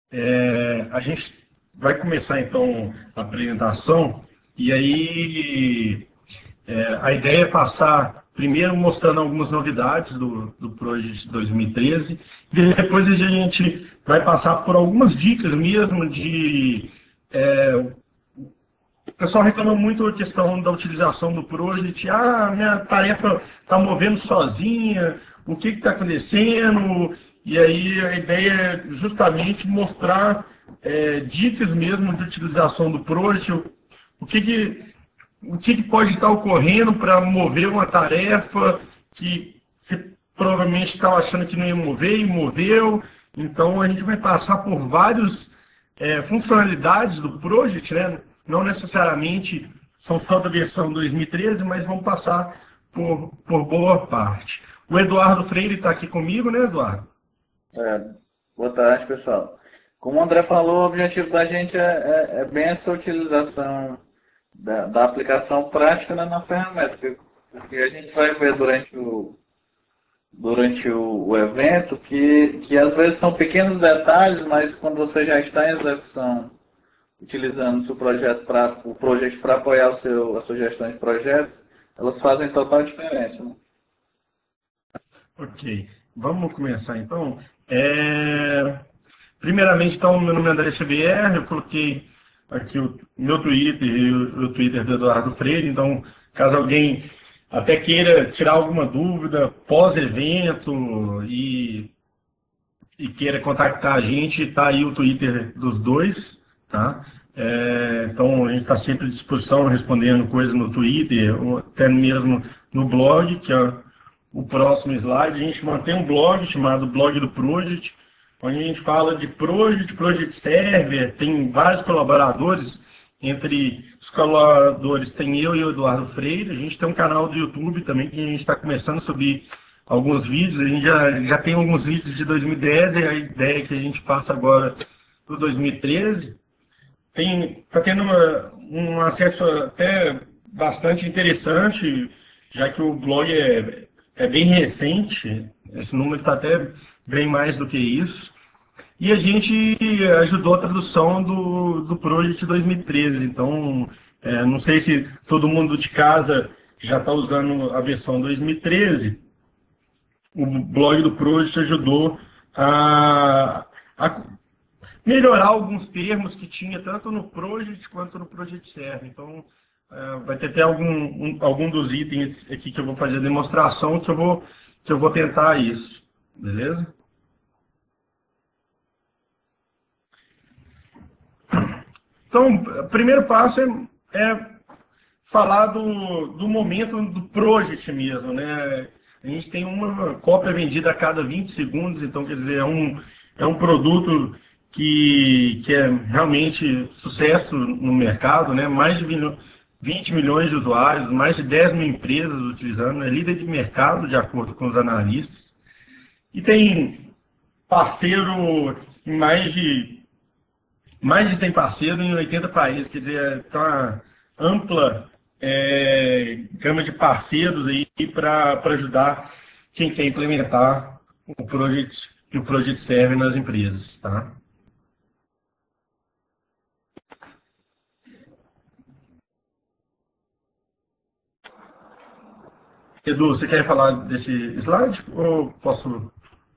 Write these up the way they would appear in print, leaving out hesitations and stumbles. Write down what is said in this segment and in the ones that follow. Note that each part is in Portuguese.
A gente vai começar então a apresentação e aí a ideia é passar primeiro mostrando algumas novidades do Project 2013 e depois a gente vai passar por algumas dicas mesmo de... o pessoal reclama muito da questão da utilização do Project. Minha tarefa está movendo sozinha, o que está acontecendo? E aí a ideia é justamente mostrar dicas mesmo de utilização do Project, o que pode estar ocorrendo para mover uma tarefa que você provavelmente estava achando que não ia mover e moveu. Então a gente vai passar por várias funcionalidades do Project, né? Não necessariamente são só da versão 2013, mas vamos passar por boa parte. O Eduardo Freire está aqui comigo, né, Eduardo? Boa tarde, pessoal. Como o André falou, o objetivo da gente é bem essa utilização da aplicação prática na ferramenta, porque a gente vai ver durante o evento que às vezes são pequenos detalhes, mas quando você já está em execução, utilizando o seu projeto o Project para apoiar a sua gestão de projetos, elas fazem total diferença, né? Ok, vamos começar então. Primeiramente, então, meu nome é André Xavier, eu coloquei aqui o meu Twitter e o Twitter do Eduardo Freire, então, caso alguém até queira tirar alguma dúvida pós-evento e queira contactar a gente, está aí o Twitter dos dois, tá? Então, a gente está sempre à disposição, respondendo coisas no Twitter, ou até mesmo no blog, que é o próximo slide. A gente mantém um blog chamado Blog do Project, onde a gente fala de Project Server, tem vários colaboradores. Entre os colaboradores tem eu e o Eduardo Freire. A gente tem um canal do YouTube também, que a gente está começando a subir alguns vídeos. A gente já tem alguns vídeos de 2010 e a ideia é que a gente faça agora para 2013. Está tendo um acesso até bastante interessante, já que o blog é bem recente, esse número está até bem mais do que isso. E a gente ajudou a tradução do Project 2013, então não sei se todo mundo de casa já está usando a versão 2013. O blog do Project ajudou a melhorar alguns termos que tinha tanto no Project quanto no Project Server. Então, vai ter até algum dos itens aqui que eu vou fazer a demonstração que eu vou tentar isso. Beleza? Então, o primeiro passo é falar do momento do Project mesmo, né? A gente tem uma cópia vendida a cada 20 segundos, então, quer dizer, é um produto que é realmente sucesso no mercado, né? Mais de 20 milhões de usuários, mais de 10 mil empresas utilizando, é líder de mercado, de acordo com os analistas. E tem parceiro em mais de 100 parceiros em 80 países, quer dizer, tem uma ampla gama de parceiros aí para ajudar quem quer implementar o Project Server nas empresas, tá? Edu, você quer falar desse slide ou posso?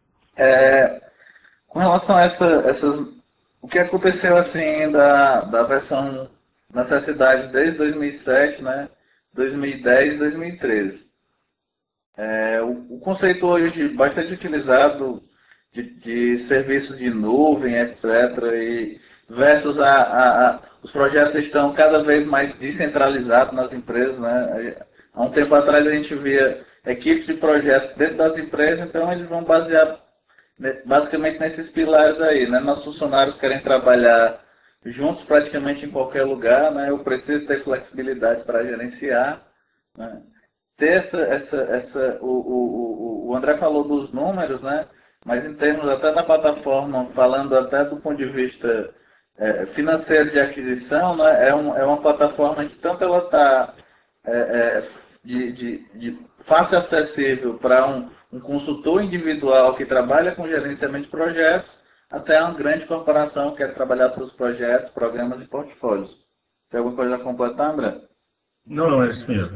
Com relação a o que aconteceu assim da versão necessidade desde 2007, né, 2010 e 2013. O conceito hoje bastante utilizado de serviços de nuvem, etc., e versus os projetos estão cada vez mais descentralizados nas empresas, né? Há um tempo atrás a gente via equipes de projetos dentro das empresas, então eles vão basear basicamente nesses pilares aí, né? Nossos funcionários querem trabalhar juntos praticamente em qualquer lugar, né? Eu preciso ter flexibilidade para gerenciar, né? Ter o André falou dos números, né? Mas em termos até da plataforma, falando até do ponto de vista financeiro de aquisição, né? É uma plataforma que tanto ela está de fácil acessível para um consultor individual que trabalha com gerenciamento de projetos, até uma grande corporação que quer trabalhar seus projetos, programas e portfólios. Tem alguma coisa a completar, André? Não, é isso mesmo.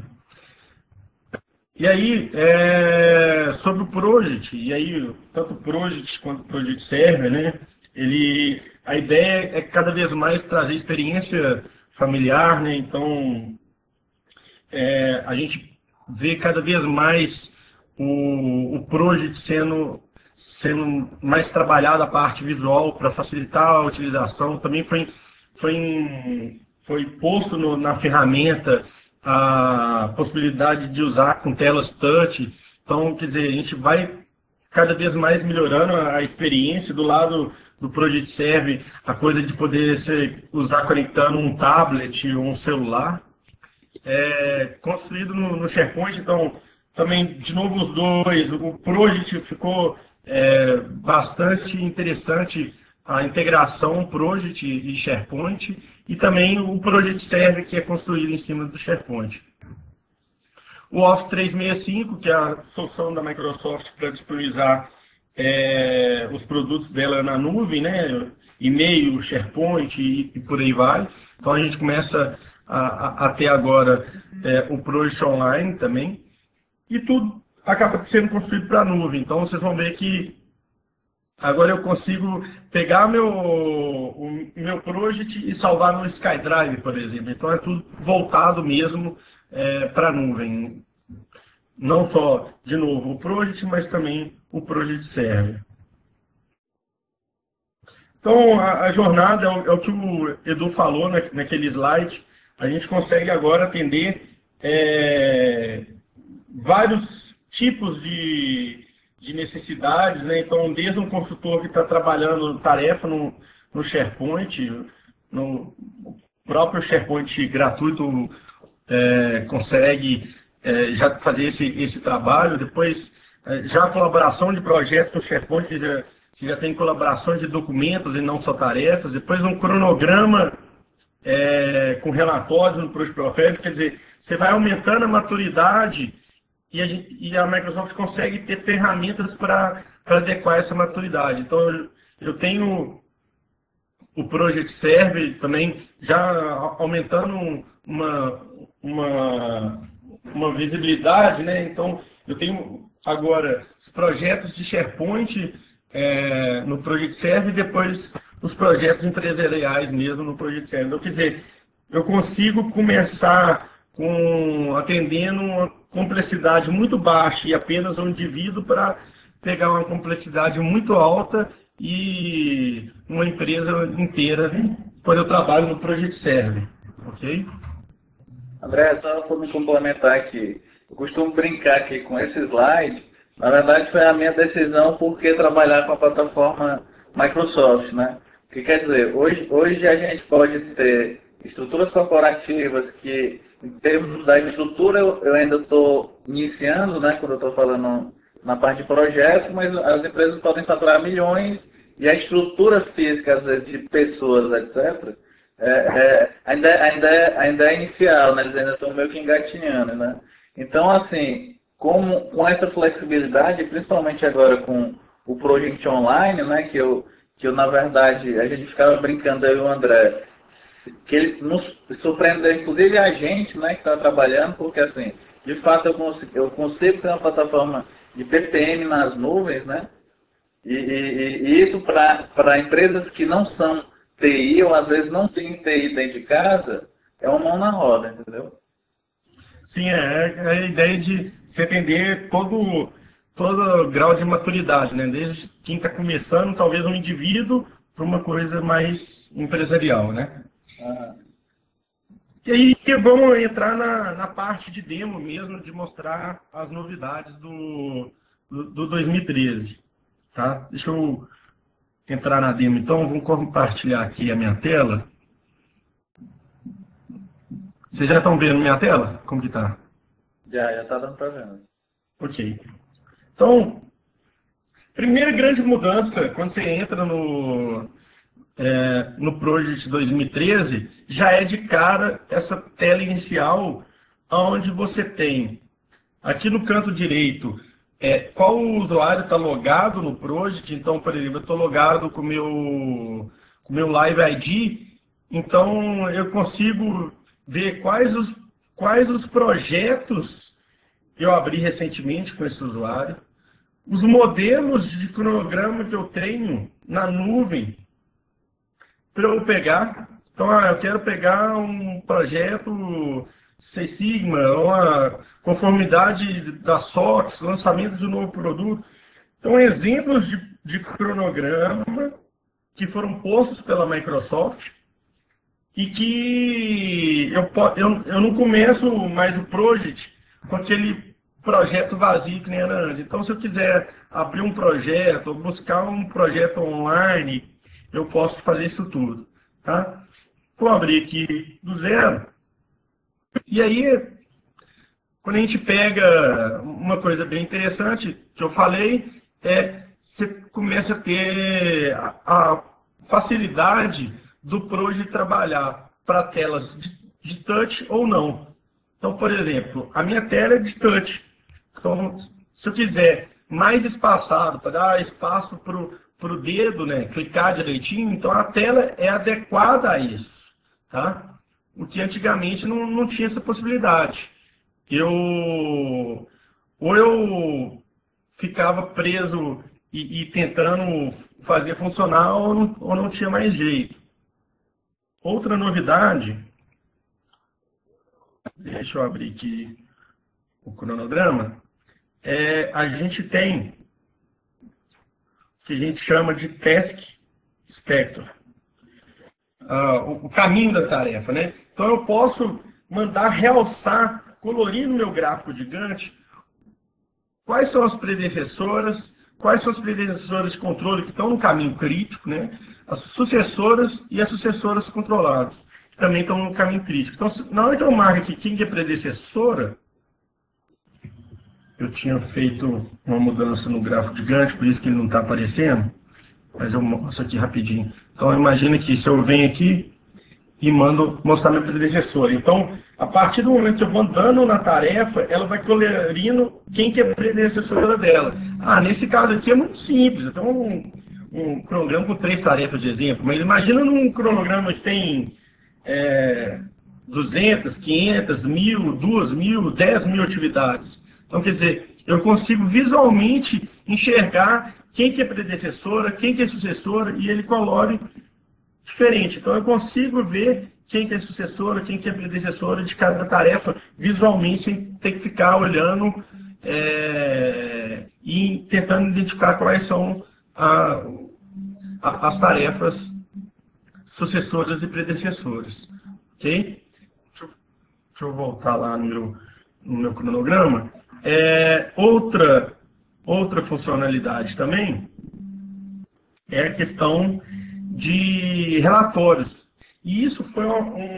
E aí, sobre o Project, e aí, tanto o Project quanto o Project Server, né, a ideia é cada vez mais trazer experiência familiar, né, então a gente vê cada vez mais o Project sendo mais trabalhado a parte visual para facilitar a utilização. Também foi posto na ferramenta a possibilidade de usar com telas touch. Então, quer dizer, a gente vai cada vez mais melhorando a experiência do lado do Project Serve, a coisa de poder usar conectando um tablet ou um celular. Construído no SharePoint, então, também, de novo, os dois, o Project ficou bastante interessante, a integração Project e SharePoint, e também o Project Server, que é construído em cima do SharePoint. O Office 365, que é a solução da Microsoft para disponibilizar os produtos dela na nuvem, né? E-mail, SharePoint e por aí vai. Então a gente começa a ter agora o Project Online também. E tudo acaba sendo construído para a nuvem. Então vocês vão ver que agora eu consigo pegar o meu project e salvar no SkyDrive, por exemplo. Então é tudo voltado mesmo para a nuvem. Não só, de novo, o project, mas também o project server. Então a jornada é o que o Edu falou naquele slide. A gente consegue agora atender vários tipos de necessidades, né? Então, desde um consultor que está trabalhando tarefa no SharePoint, no próprio SharePoint gratuito consegue já fazer esse trabalho. Depois, já a colaboração de projetos no SharePoint, você já tem colaborações de documentos e não só tarefas. Depois, um cronograma com relatórios no Project Profile, quer dizer, você vai aumentando a maturidade e a Microsoft consegue ter ferramentas para adequar essa maturidade. Então, eu tenho o Project Server também já aumentando uma visibilidade, né? Então, eu tenho agora os projetos de SharePoint no Project Server e depois os projetos empresariais mesmo no Project Server. Então, quer dizer, eu consigo começar atendendo uma complexidade muito baixa e apenas um indivíduo para pegar uma complexidade muito alta e uma empresa inteira quando eu trabalho no Project Server, ok? André, só para me complementar aqui, eu costumo brincar aqui com esse slide. Na verdade, foi a minha decisão porque trabalhar com a plataforma Microsoft, né? O que quer dizer, hoje a gente pode ter estruturas corporativas que, em termos da estrutura, eu ainda estou iniciando, né, quando eu estou falando na parte de projeto, mas as empresas podem faturar milhões e a estrutura física, às vezes, de pessoas, etc., ainda é inicial, né? Eles ainda estão meio que engatinhando, né? Então, assim, com essa flexibilidade, principalmente agora com o Project Online, né, que eu, na verdade, a gente ficava brincando aí, o André, que ele nos surpreendeu, inclusive a gente, né, que está trabalhando, porque, assim, de fato, eu consigo ter uma plataforma de PPM nas nuvens, né, e isso para empresas que não são TI, ou às vezes não tem TI dentro de casa, é uma mão na roda, entendeu? Sim, é a ideia de se atender todo grau de maturidade, né? Desde quem está começando, talvez um indivíduo, para uma coisa mais empresarial, né? E aí vamos entrar na parte de demo mesmo, de mostrar as novidades do 2013. Tá? Deixa eu entrar na demo, então. Vou compartilhar aqui a minha tela. Vocês já estão vendo minha tela? Como que está? Já está dando para ver. Ok. Então, primeira grande mudança, quando você entra no Project 2013, já é de cara essa tela inicial, onde você tem, aqui no canto direito, qual usuário está logado no Project. Então, por exemplo, eu estou logado com o meu Live ID, então eu consigo ver quais os projetos eu abri recentemente com esse usuário, os modelos de cronograma que eu tenho na nuvem para eu pegar. Então, eu quero pegar um projeto Six Sigma, uma conformidade da SOX, lançamento de um novo produto. Então, exemplos de cronograma que foram postos pela Microsoft e que eu não começo mais o project com aquele projeto vazio que nem era antes. Então, se eu quiser abrir um projeto ou buscar um projeto online, eu posso fazer isso tudo. Tá? Vou abrir aqui do zero. E aí, quando a gente pega uma coisa bem interessante que eu falei, você começa a ter a facilidade do Project trabalhar para telas de touch ou não. Então, por exemplo, a minha tela é de touch. Então, se eu quiser mais espaçado, para dar espaço para o dedo, né, clicar direitinho, então a tela é adequada a isso. Tá? O que antigamente não tinha essa possibilidade. Ou eu ficava preso e tentando fazer funcionar ou não tinha mais jeito. Outra novidade, deixa eu abrir aqui o cronograma, a gente tem o que a gente chama de Task Spectrum, o caminho da tarefa, né? Então eu posso mandar realçar, colorir no meu gráfico gigante, quais são as predecessoras de controle que estão no caminho crítico, né? As sucessoras e as sucessoras controladas, que também estão no caminho crítico. Então, na hora que eu marco aqui quem que é predecessora, eu tinha feito uma mudança no gráfico gigante, por isso que ele não está aparecendo, mas eu mostro aqui rapidinho. Então, imagina que se eu venho aqui e mando mostrar minha predecessora. Então, a partir do momento que eu vou andando na tarefa, ela vai colorindo quem que é a predecessora dela. Nesse caso aqui é muito simples. Então, um cronograma com 3 tarefas de exemplo. Mas imagina num cronograma que tem 200, 500, 1.000, 2.000, 10.000 atividades. Então, quer dizer, eu consigo visualmente enxergar quem que é predecessora, quem que é sucessora, e ele colore diferente. Então, eu consigo ver quem que é sucessora, quem que é predecessora de cada tarefa visualmente, sem ter que ficar olhando e tentando identificar quais são as tarefas sucessoras e predecessoras. Ok? Deixa eu voltar lá no meu cronograma. Outra funcionalidade também é a questão de relatórios. E isso foi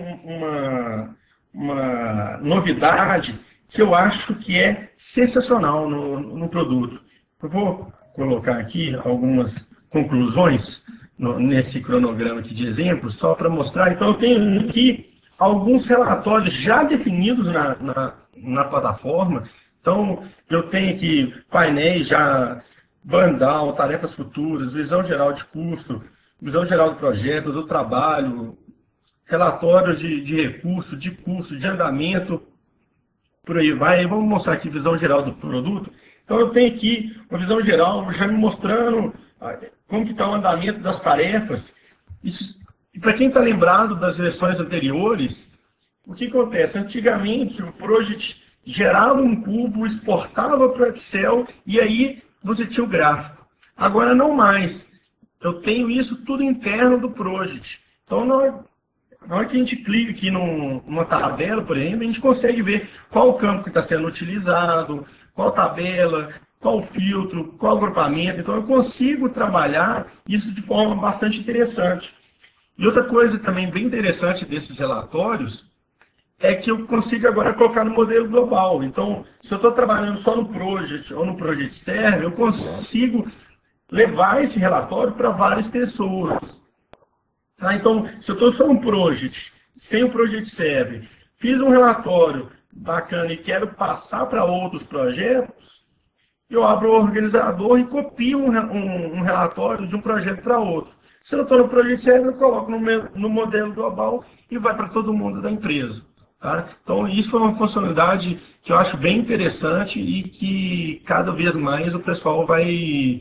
uma novidade que eu acho que é sensacional no produto. Eu vou colocar aqui algumas conclusões nesse cronograma aqui de exemplo, só para mostrar. Então, eu tenho aqui alguns relatórios já definidos na plataforma. Então, eu tenho aqui painéis já, Bandal, tarefas futuras, visão geral de custo, visão geral do projeto, do trabalho, relatórios de recurso, de custo, de andamento, por aí vai. Vamos mostrar aqui visão geral do produto. Então, eu tenho aqui uma visão geral já me mostrando como que está o andamento das tarefas. E para quem está lembrado das versões anteriores, o que acontece? Antigamente, o Project gerava um cubo, exportava para o Excel e aí você tinha o gráfico. Agora não mais. Eu tenho isso tudo interno do Project. Então, na hora que a gente clica aqui numa tabela, por exemplo, a gente consegue ver qual o campo que está sendo utilizado, qual tabela, qual filtro, qual agrupamento. Então, eu consigo trabalhar isso de forma bastante interessante. E outra coisa também bem interessante desses relatórios é que eu consigo agora colocar no modelo global. Então, se eu estou trabalhando só no Project ou no Project Server, eu consigo levar esse relatório para várias pessoas. Tá? Então, se eu estou só no Project, sem o Project Server, fiz um relatório bacana e quero passar para outros projetos, eu abro o organizador e copio um relatório de um projeto para outro. Se eu estou no projeto sério, eu coloco no modelo global e vai para todo mundo da empresa. Tá? Então, isso é uma funcionalidade que eu acho bem interessante e que cada vez mais o pessoal vai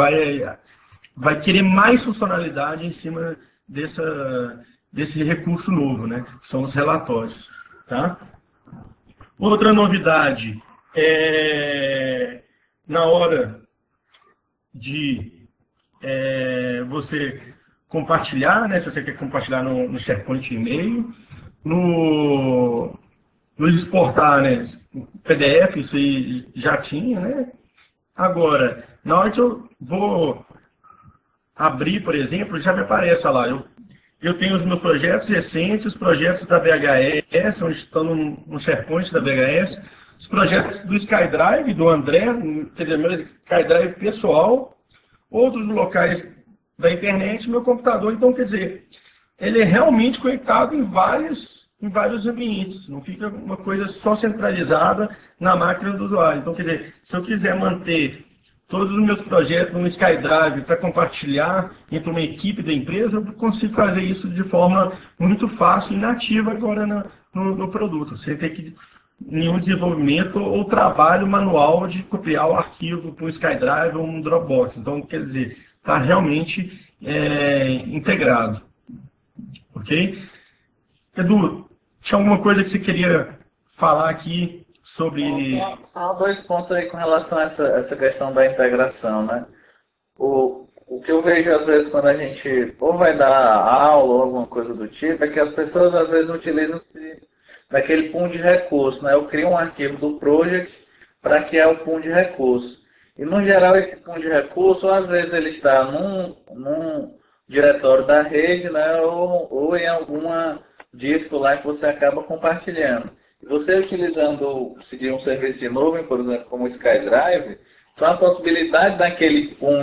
querer mais funcionalidade em cima desse recurso novo, né? Que são os relatórios. Tá? Outra novidade é na hora de você compartilhar, né? Se você quer compartilhar no SharePoint e-mail, no exportar, né? PDF, isso aí já tinha, né? Agora, na hora que eu vou abrir, por exemplo, já me aparece lá. Eu tenho os meus projetos recentes, os projetos da BHS, onde estão no SharePoint da BHS, os projetos do SkyDrive, do André, quer dizer, meu SkyDrive pessoal, outros locais da internet, meu computador. Então, quer dizer, ele é realmente conectado em vários ambientes, não fica uma coisa só centralizada na máquina do usuário. Então, quer dizer, se eu quiser manter todos os meus projetos no SkyDrive para compartilhar entre uma equipe da empresa, eu consigo fazer isso de forma muito fácil e nativa agora no produto, sem ter que nenhum desenvolvimento ou trabalho manual de copiar o arquivo para um SkyDrive ou um Dropbox. Então, quer dizer, está realmente integrado. Ok? Edu, tinha alguma coisa que você queria falar aqui sobre... Há dois pontos aí com relação a essa questão da integração, né? O que eu vejo às vezes quando a gente ou vai dar aula ou alguma coisa do tipo, é que as pessoas às vezes utilizam-se daquele pool de recursos, né? Eu crio um arquivo do project para que é o pool de recursos. E no geral esse pool de recursos, às vezes ele está num diretório da rede, né? Ou em alguma disco lá que você acaba compartilhando. E você utilizando um serviço de nuvem, por exemplo, como o SkyDrive, então a possibilidade daquele pool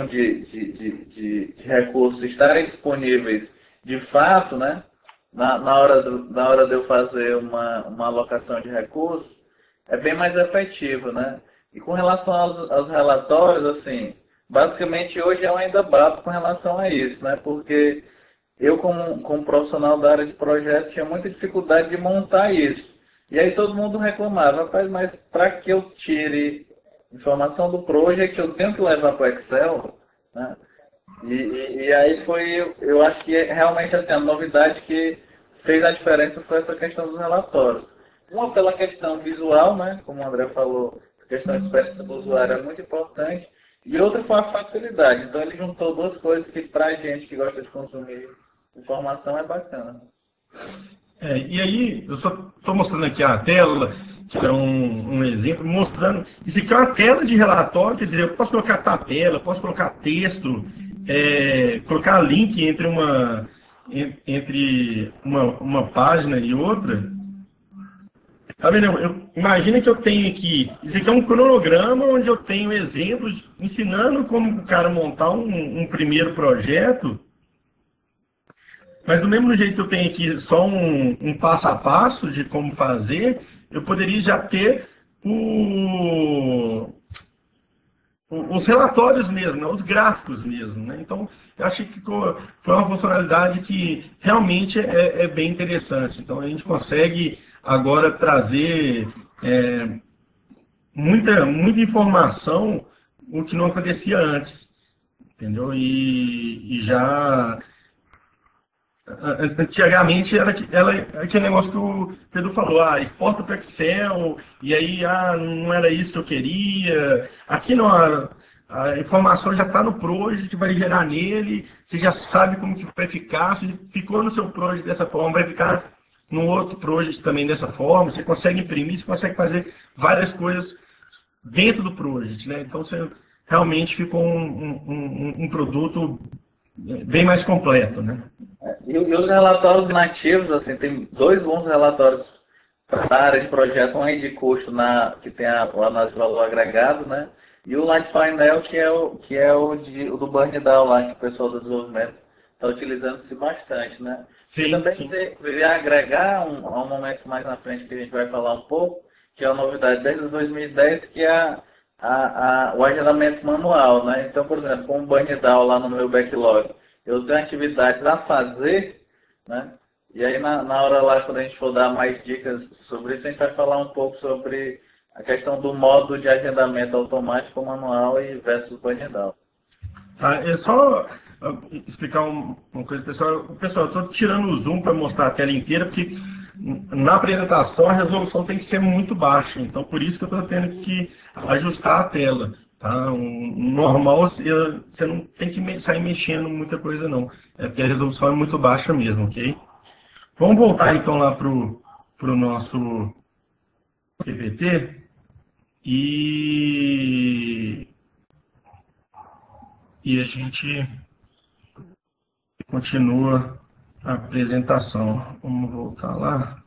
de recursos estarem disponíveis de fato, né? Na hora de eu fazer uma alocação de recursos, é bem mais efetivo, né? E com relação aos relatórios, assim, basicamente hoje eu ainda bato com relação a isso, né? Porque eu, como profissional da área de projetos, tinha muita dificuldade de montar isso. E aí todo mundo reclamava, rapaz, mas para que eu tire informação do project, eu tento levar para o Excel, né? E aí eu acho que realmente assim, a novidade que fez a diferença foi essa questão dos relatórios. Uma pela questão visual, né? Como o André falou, a questão de experiência do usuário é muito importante. E outra foi a facilidade. Então ele juntou duas coisas que para a gente que gosta de consumir informação é bacana. E aí, eu só estou mostrando aqui a tela, que é um exemplo, mostrando. Isso aqui é uma tela de relatório, quer dizer, eu posso colocar tabela, posso colocar texto, colocar link entre uma página e outra. Tá vendo? Imagina que eu tenho aqui. Isso aqui é um cronograma onde eu tenho exemplos ensinando como o cara montar um primeiro projeto. Mas do mesmo jeito que eu tenho aqui só um passo a passo de como fazer, eu poderia já ter os relatórios mesmo, né? Os gráficos mesmo. Né? Então, eu achei que foi uma funcionalidade que realmente é bem interessante. Então, a gente consegue agora trazer muita informação, o que não acontecia antes. Entendeu? E já... Antigamente era aquele negócio que o Pedro falou, exporta para Excel, e aí não era isso que eu queria. Aqui não, a informação já está no project, vai gerar nele, você já sabe como que vai ficar, se ficou no seu project dessa forma, vai ficar no outro project também dessa forma, você consegue imprimir, você consegue fazer várias coisas dentro do project, né? Então você realmente ficou um produto bem mais completo, né? E os relatórios nativos, assim, tem dois bons relatórios para a área de projeto, um aí de custo que tem o análise de valor agregado, né? E o Light Painel, que é o do Burn Down lá, que o pessoal do desenvolvimento está utilizando-se bastante, né? Sim, e também sim. Deveria agregar a um momento mais na frente que a gente vai falar um pouco, que é a novidade desde 2010, que é o agendamento manual, né? Então, por exemplo, com o Burn Down lá no meu backlog, eu tenho atividades a fazer, né? E aí na hora lá, quando a gente for dar mais dicas sobre isso, a gente vai falar um pouco sobre a questão do modo de agendamento automático manual e versus Burn Down. É só explicar uma coisa, pessoal. Pessoal, eu estou tirando o zoom para mostrar a tela inteira, porque na apresentação a resolução tem que ser muito baixa. Então, por isso que eu estou tendo que ajustar a tela. Tá? Normal, você não tem que sair mexendo muita coisa, não. É porque a resolução é muito baixa mesmo, ok? Vamos voltar, então, lá para o nosso PPT. E a gente continua a apresentação. Vamos voltar lá.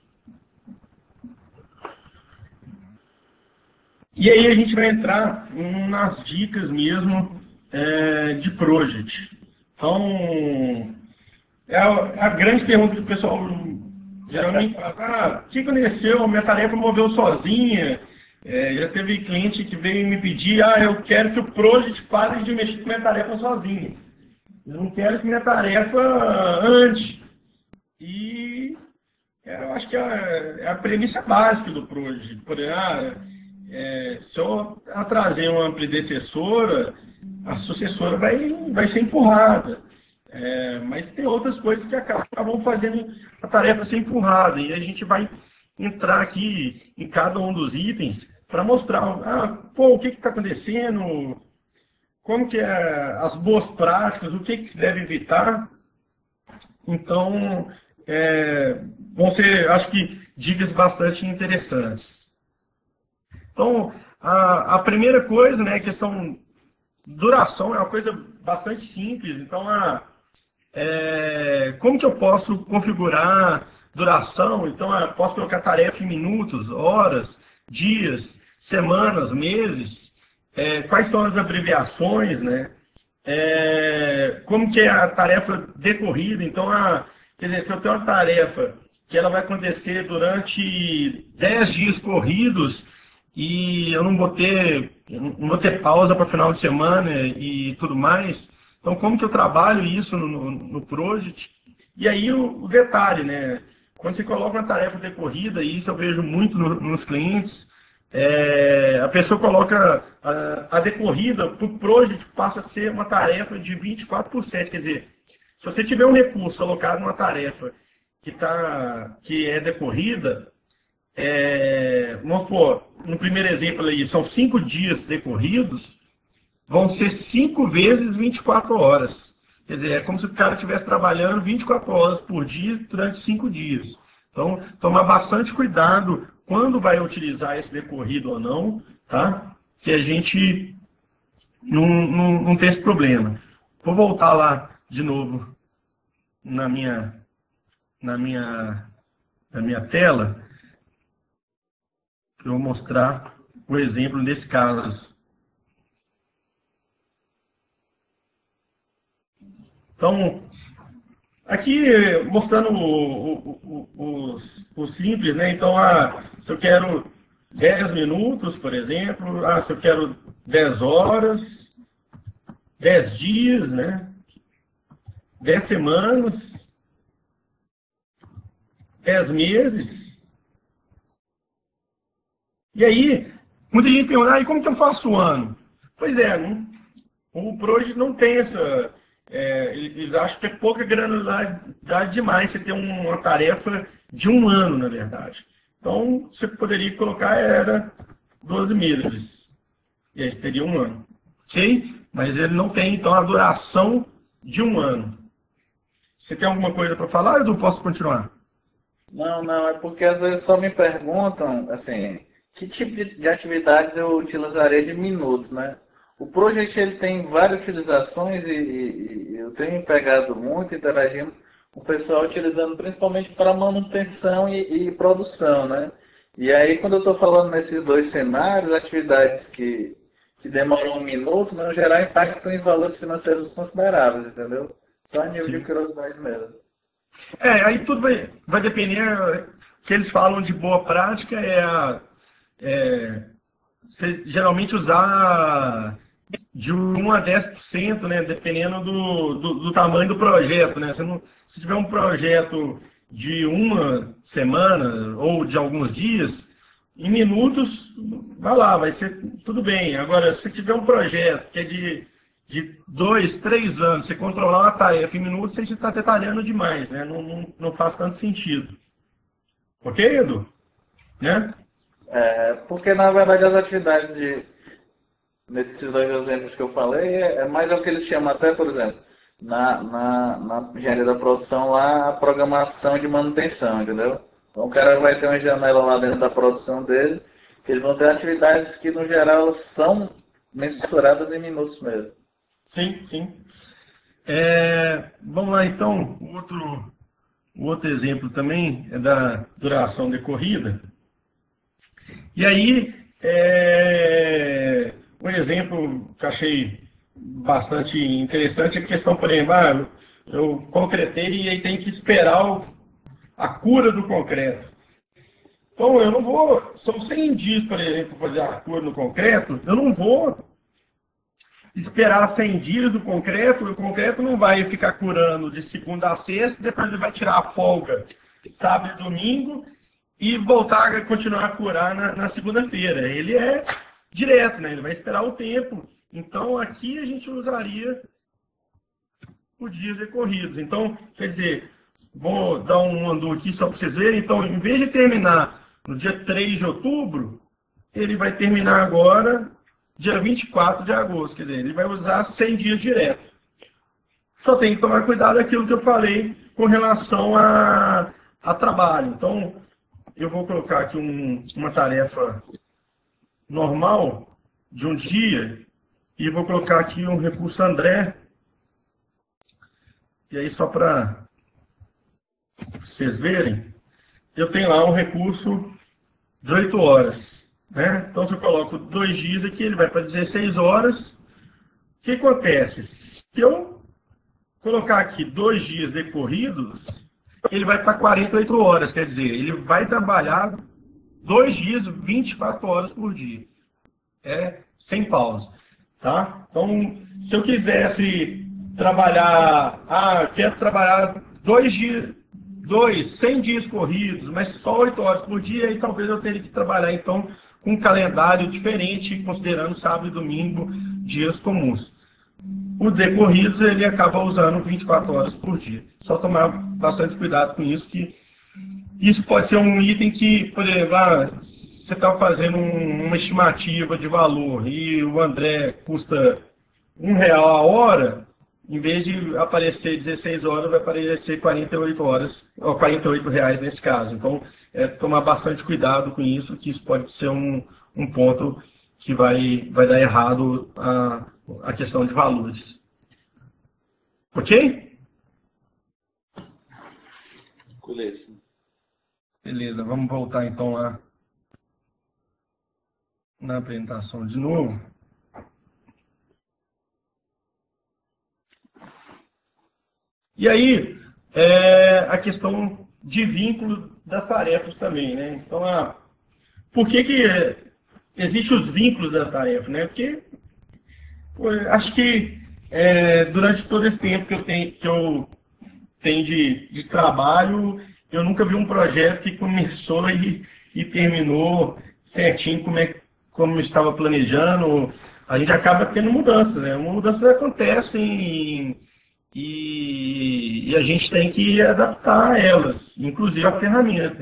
E aí a gente vai entrar nas dicas mesmo de project. Então, é a grande pergunta que o pessoal geralmente fala, o que aconteceu? Minha tarefa moveu sozinha. Já teve cliente que veio me pedir, eu quero que o project pare de mexer com minha tarefa sozinho. Eu não quero que minha tarefa ande. E eu acho que é a premissa básica do project. Por exemplo, se eu trazer uma predecessora, a sucessora vai ser empurrada. Mas tem outras coisas que acabam fazendo a tarefa ser empurrada. E a gente vai entrar aqui em cada um dos itens para mostrar o que está acontecendo, como que é as boas práticas, o que se deve evitar. Então, vão ser, acho que, dicas bastante interessantes. Então, a primeira coisa, né, a questão duração, é uma coisa bastante simples. Então, como que eu posso configurar duração? Então, eu posso colocar tarefa em minutos, horas, dias, semanas, meses. Quais são as abreviações, né? Como que é a tarefa decorrida? Então, quer dizer, se eu tenho uma tarefa que ela vai acontecer durante 10 dias corridos e eu não vou ter pausa para final de semana e tudo mais, então como que eu trabalho isso no project? E aí o detalhe, né? Quando você coloca uma tarefa decorrida, e isso eu vejo muito nos clientes, a pessoa coloca a decorrida para o project, passa a ser uma tarefa de 24%. Quer dizer, se você tiver um recurso alocado numa tarefa que é decorrida, vamos supor, no primeiro exemplo aí, são 5 dias decorridos, vão ser 5 vezes 24 horas. Quer dizer, é como se o cara estivesse trabalhando 24 horas por dia durante 5 dias. Então, tomar bastante cuidado quando vai utilizar esse decorrido ou não, tá? Que a gente não tem esse problema. Vou voltar lá de novo na minha tela. Eu vou mostrar o exemplo desse caso. Então, aqui mostrando o simples, né? Então, se eu quero 10 minutos, por exemplo, se eu quero 10 horas, 10 dias, né? 10 semanas, 10 meses. E aí, muita gente pergunta, e como que eu faço o ano? Pois é, o Project não tem essa... eles acham que é pouca granularidade demais você ter uma tarefa de um ano, na verdade. Então, você poderia colocar, era 12 meses. E aí você teria um ano. Ok? Mas ele não tem, então, a duração de um ano. Você tem alguma coisa para falar, Edu? Posso continuar? Não, é porque às vezes só me perguntam, assim, que tipo de atividades eu utilizaria de minutos, né? O Project ele tem várias utilizações e eu tenho pegado muito, interagindo com o pessoal, utilizando principalmente para manutenção e produção, né? E aí, quando eu estou falando nesses dois cenários, atividades que demoram um minuto, no geral, impactam em valores financeiros consideráveis, entendeu? Só a nível Sim. de curiosidade mesmo. Aí tudo vai depender. O que eles falam de boa prática você geralmente usar de 1 a 10%, né, dependendo do tamanho do projeto, né? Se tiver um projeto de uma semana ou de alguns dias, em minutos, vai lá, vai ser tudo bem. Agora, se tiver um projeto que é de 2, 3 anos, você controlar uma tarefa em minutos, você está detalhando demais, né? Não faz tanto sentido. Ok, Edu? Né? Porque, na verdade, as atividades nesses dois exemplos que eu falei, é mais o que eles chamam até, por exemplo, na engenharia da produção, lá a programação de manutenção, entendeu? Então o cara vai ter uma janela lá dentro da produção dele, que eles vão ter atividades que, no geral, são mensuradas em minutos mesmo. Sim, sim. Vamos lá, então, o outro exemplo também é da duração decorrida. E aí, um exemplo que eu achei bastante interessante é a questão, por exemplo, eu concretei e aí tem que esperar a cura do concreto. Então, eu não vou, são 100 dias, por exemplo, para fazer a cura no concreto, eu não vou esperar 100 dias do concreto, o concreto não vai ficar curando de segunda a sexta, depois ele vai tirar a folga sábado e domingo e voltar a continuar a curar na segunda-feira. Ele é direto, né? Ele vai esperar o tempo. Então, aqui a gente usaria os dias decorridos. Então, quer dizer, vou dar um andu aqui só para vocês verem. Então, em vez de terminar no dia 3 de outubro, ele vai terminar agora dia 24 de agosto. Quer dizer, ele vai usar 100 dias direto. Só tem que tomar cuidado daquilo que eu falei com relação a trabalho. Então, eu vou colocar aqui uma tarefa normal de um dia e vou colocar aqui um recurso André. E aí, só para vocês verem, eu tenho lá um recurso 18 horas. Né? Então, se eu coloco 2 dias aqui, ele vai para 16 horas. O que acontece? Se eu colocar aqui 2 dias decorridos, ele vai para 48 horas. Quer dizer, ele vai trabalhar 2 dias, 24 horas por dia. Sem pausa. Tá? Então, se eu quisesse trabalhar, quero trabalhar 100 dias corridos, mas só 8 horas por dia, e talvez eu teria que trabalhar, então, com um calendário diferente, considerando sábado e domingo, dias comuns. O decorridos, ele acaba usando 24 horas por dia. Só tomar bastante cuidado com isso, que isso pode ser um item que, por exemplo, você está fazendo uma estimativa de valor e o André custa R$1 a hora, em vez de aparecer 16 horas, vai aparecer 48 horas, ou R$48 nesse caso. Então, tomar bastante cuidado com isso, que isso pode ser um ponto que vai dar errado a questão de valores. Ok? Beleza, vamos voltar então lá na apresentação de novo. E aí, a questão de vínculo das tarefas também, né? Então, por que existem os vínculos da tarefa, né? Porque acho que durante todo esse tempo que eu tenho de trabalho, eu nunca vi um projeto que começou e terminou certinho como eu estava planejando. A gente acaba tendo mudanças, né? Mudanças acontecem e a gente tem que adaptar a elas, inclusive a ferramenta.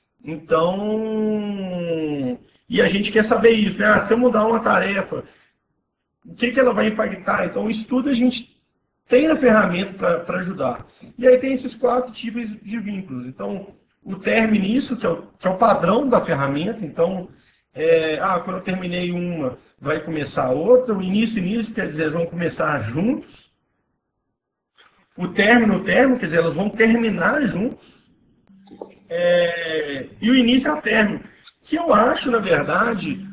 Então, e a gente quer saber isso, né? Se eu mudar uma tarefa, o que ela vai impactar? Então, o estudo a gente tem na ferramenta para ajudar. E aí tem esses 4 tipos de vínculos. Então, o termo início, que é o padrão da ferramenta. Então, quando eu terminei uma, vai começar outra. O início, quer dizer, eles vão começar juntos. O término, quer dizer, elas vão terminar juntos. E o início é o término. Que eu acho, na verdade,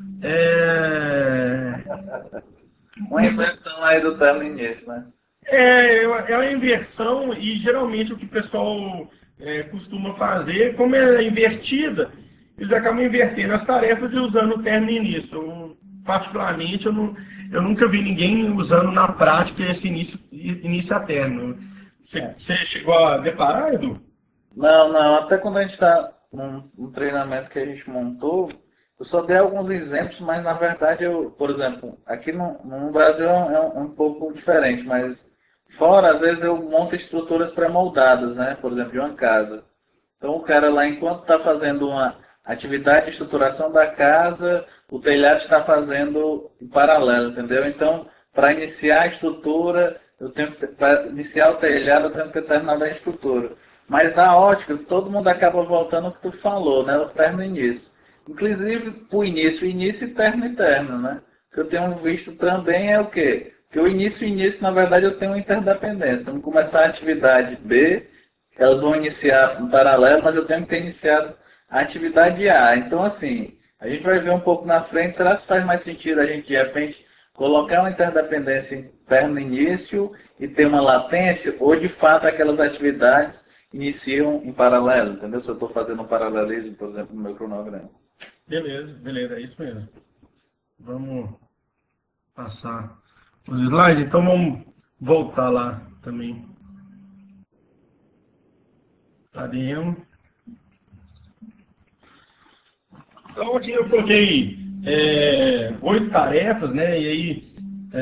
uma inversão aí do término e início, né? É uma inversão, e geralmente o que o pessoal costuma fazer, como é invertida, eles acabam invertendo as tarefas e usando o término e início. particularmente, eu nunca vi ninguém usando na prática esse início a término. Você chegou a deparar, Edu? Não. Até quando a gente está num treinamento que a gente montou, eu só dei alguns exemplos, mas na verdade por exemplo, aqui no Brasil é um pouco diferente, mas fora, às vezes eu monto estruturas pré-moldadas, né? Por exemplo, de uma casa. Então o cara lá, enquanto está fazendo uma atividade de estruturação da casa, o telhado está fazendo em paralelo, entendeu? Então, para iniciar a estrutura, para iniciar o telhado, eu tenho que ter terminado a estrutura. Mas na ótica, todo mundo acaba voltando ao que tu falou, né? O término e início. Inclusive, o início e término, né? O que eu tenho visto também é o quê? Que o início, na verdade, eu tenho uma interdependência. Então, começar a atividade B, elas vão iniciar em paralelo, mas eu tenho que ter iniciado a atividade A. Então, assim, a gente vai ver um pouco na frente, será que faz mais sentido a gente, de repente, colocar uma interdependência em término e início e ter uma latência, ou de fato aquelas atividades iniciam em paralelo, entendeu? Se eu estou fazendo um paralelismo, por exemplo, no meu cronograma. Beleza, é isso mesmo. Vamos passar os slides, então vamos voltar lá também. Paremos. Então aqui eu coloquei 8 tarefas, né? E aí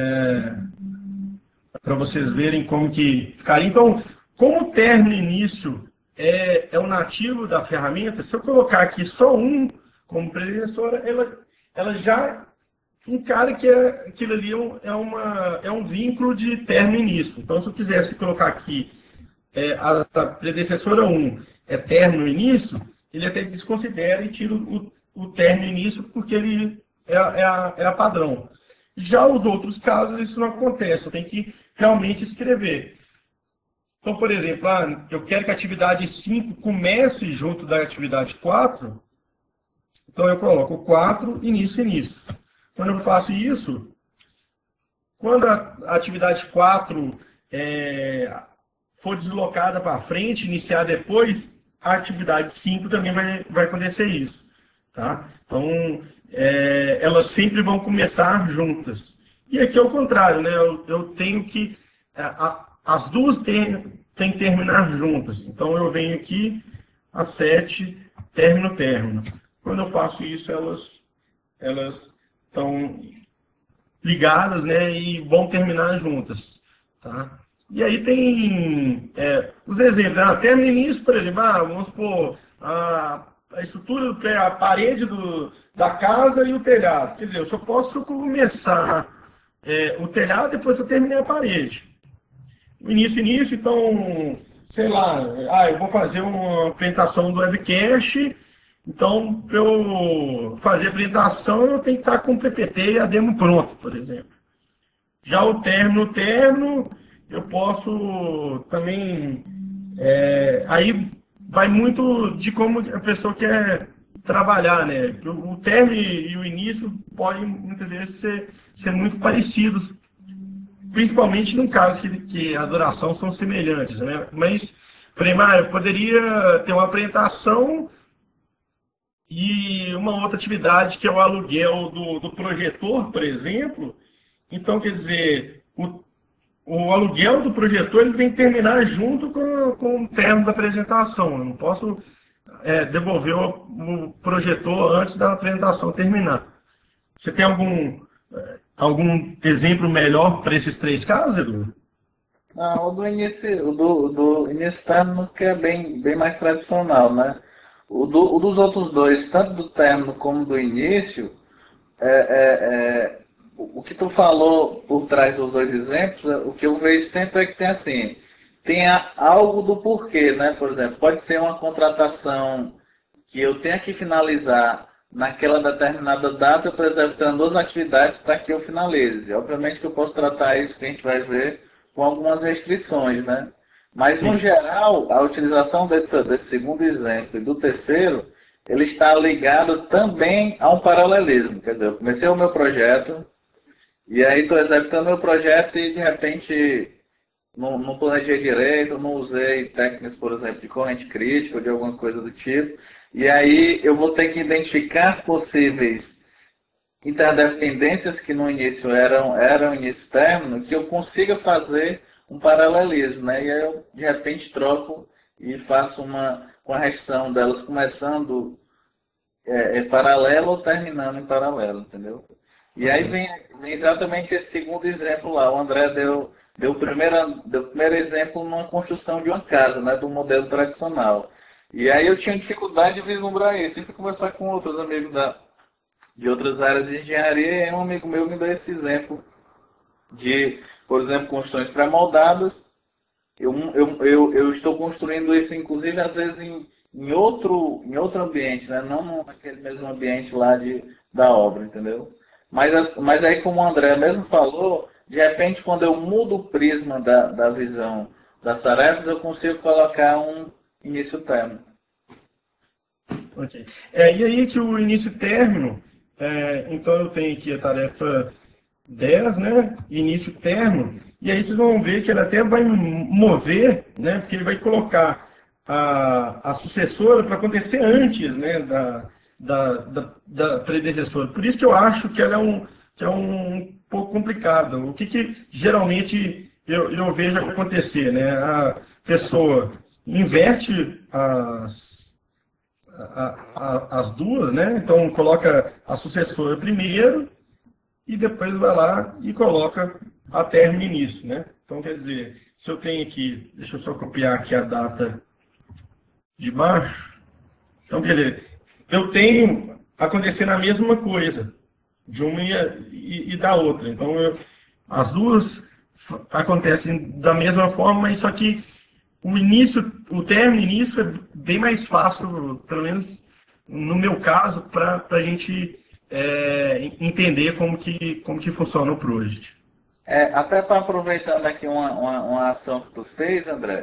para vocês verem como que ficaria. Então, como o término e início é o nativo da ferramenta, se eu colocar aqui só um como predecessora, ela já encara que aquilo ali é um vínculo de término e início. Então, se eu quisesse colocar aqui a predecessora 1 é término e início, ele até desconsidera e tira o término e início porque ele é a padrão. Já os outros casos, isso não acontece, eu tenho que realmente escrever. Então, por exemplo, eu quero que a atividade 5 comece junto da atividade 4, então eu coloco 4, início. Quando eu faço isso, quando a atividade 4 for deslocada para frente, iniciar depois, a atividade 5 também vai acontecer isso. Tá? Então, elas sempre vão começar juntas. E aqui é o contrário, né? Eu tenho que... as duas têm que terminar juntas. Então, eu venho aqui, a 7, término. Quando eu faço isso, elas estão ligadas, né? E vão terminar juntas. Tá? E aí tem os exemplos. Término e início, por exemplo, vamos supor... a estrutura, a parede da casa e o telhado. Quer dizer, eu só posso começar o telhado depois que eu terminei a parede. O início, então, sei lá, eu vou fazer uma apresentação do webcast, então, para eu fazer a apresentação, eu tenho que estar com o PPT e a demo pronto, por exemplo. Já o término, eu posso também... aí vai muito de como a pessoa quer trabalhar, né? O término e o início podem, muitas vezes, ser muito parecidos, principalmente no caso que a duração são semelhantes, né? Mas, eu poderia ter uma apresentação e uma outra atividade que é o aluguel do projetor, por exemplo. Então, quer dizer, o aluguel do projetor ele tem que terminar junto com o término da apresentação. Eu não posso devolver o projetor antes da apresentação terminar. Você tem algum exemplo melhor para esses 3 casos, Edu? Não, o do início término que é bem mais tradicional, né? O dos outros 2, tanto do término como do início, o que tu falou por trás dos 2 exemplos, o que eu vejo sempre é que tem algo do porquê, né? Por exemplo, pode ser uma contratação que eu tenha que finalizar naquela determinada data, por exemplo, tendo 2 atividades para que eu finalize. Obviamente que eu posso tratar isso, que a gente vai ver, com algumas restrições, né? Mas, no geral, a utilização desse segundo exemplo e do terceiro, ele está ligado também a um paralelismo. Quer dizer, eu comecei o meu projeto, e aí estou executando o meu projeto e, de repente, não planejei direito, não usei técnicas, por exemplo, de corrente crítica ou de alguma coisa do tipo. E aí eu vou ter que identificar possíveis interdependências que no início eram início-término, que eu consiga fazer um paralelismo, né? E aí eu, de repente, troco e faço uma correção delas começando paralelo ou terminando em paralelo, entendeu? E aí vem exatamente esse segundo exemplo lá. O André deu o primeiro exemplo numa construção de uma casa, né? Do modelo tradicional. E aí eu tinha dificuldade de vislumbrar isso. E fui conversar com outros amigos de outras áreas de engenharia, e um amigo meu me deu esse exemplo de, por exemplo, construções pré-moldadas. Eu estou construindo isso, inclusive, às vezes em outro ambiente, né? Não naquele mesmo ambiente lá da obra, entendeu? Mas aí, como o André mesmo falou, de repente, quando eu mudo o prisma da visão das tarefas, eu consigo colocar um início-término. Ok. E aí que o início-término, então eu tenho aqui a tarefa 10, né? Início-término, e aí vocês vão ver que ele até vai mover, né? Porque ele vai colocar a sucessora para acontecer antes, né? Da predecessora. Por isso que eu acho que ela é um pouco complicado. O que geralmente eu vejo acontecer, né? A pessoa inverte as duas, né? Então coloca a sucessora primeiro e depois vai lá e coloca a término início, né? Então quer dizer, se eu tenho aqui, deixa eu só copiar aqui a data de baixo. Então quer dizer, eu tenho acontecendo a mesma coisa de uma e da outra. Então as duas acontecem da mesma forma, mas só que o término início é bem mais fácil, pelo menos no meu caso, para a gente entender como que funciona o project. Até para aproveitando aqui uma ação que tu fez, André,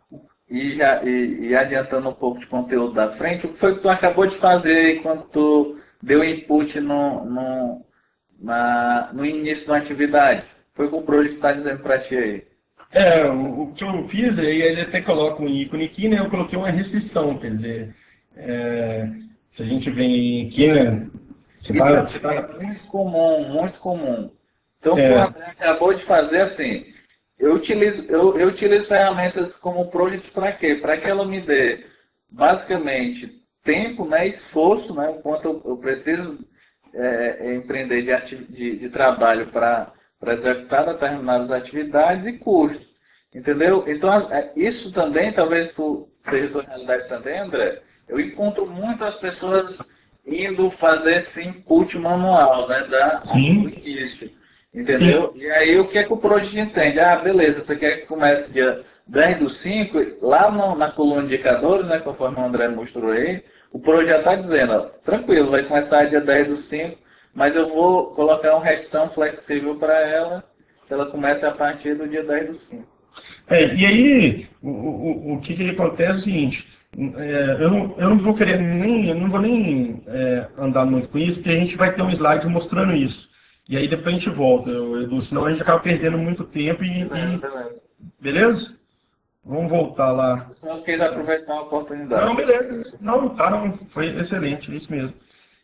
e adiantando um pouco de conteúdo da frente, o que foi que tu acabou de fazer quando tu deu input no início da atividade? Foi o que o project está dizendo para ti aí? O que eu fiz, aí ele até coloca um ícone aqui, né? Eu coloquei uma restrição, quer dizer, se a gente vem aqui, né? Muito comum, muito comum. Então, o que o André acabou de fazer, assim, eu utilizo ferramentas como o Project para quê? Para que ela me dê, basicamente, tempo, né, esforço, né, o quanto eu preciso empreender de trabalho para executar determinadas atividades e custos, entendeu? Então, isso também, talvez seja a tua realidade também, André, eu encontro muitas pessoas indo fazer esse input manual, né, do início, entendeu? Sim. E aí o que é que o Project entende? Beleza, você quer que comece dia 10/5, lá na coluna de indicadores, né, conforme o André mostrou aí, o Project já está dizendo, tranquilo, vai começar dia 10/5, mas eu vou colocar uma restrição flexível para ela, que ela comece a partir do dia 10/5. E aí, o que acontece é o seguinte, eu não vou querer eu não vou nem andar muito com isso, porque a gente vai ter um slide mostrando isso. E aí depois a gente volta, Edu, senão a gente acaba perdendo muito tempo beleza? Vamos voltar lá. Eu não quis aproveitar a oportunidade. Não, beleza. Não, foi excelente, isso mesmo.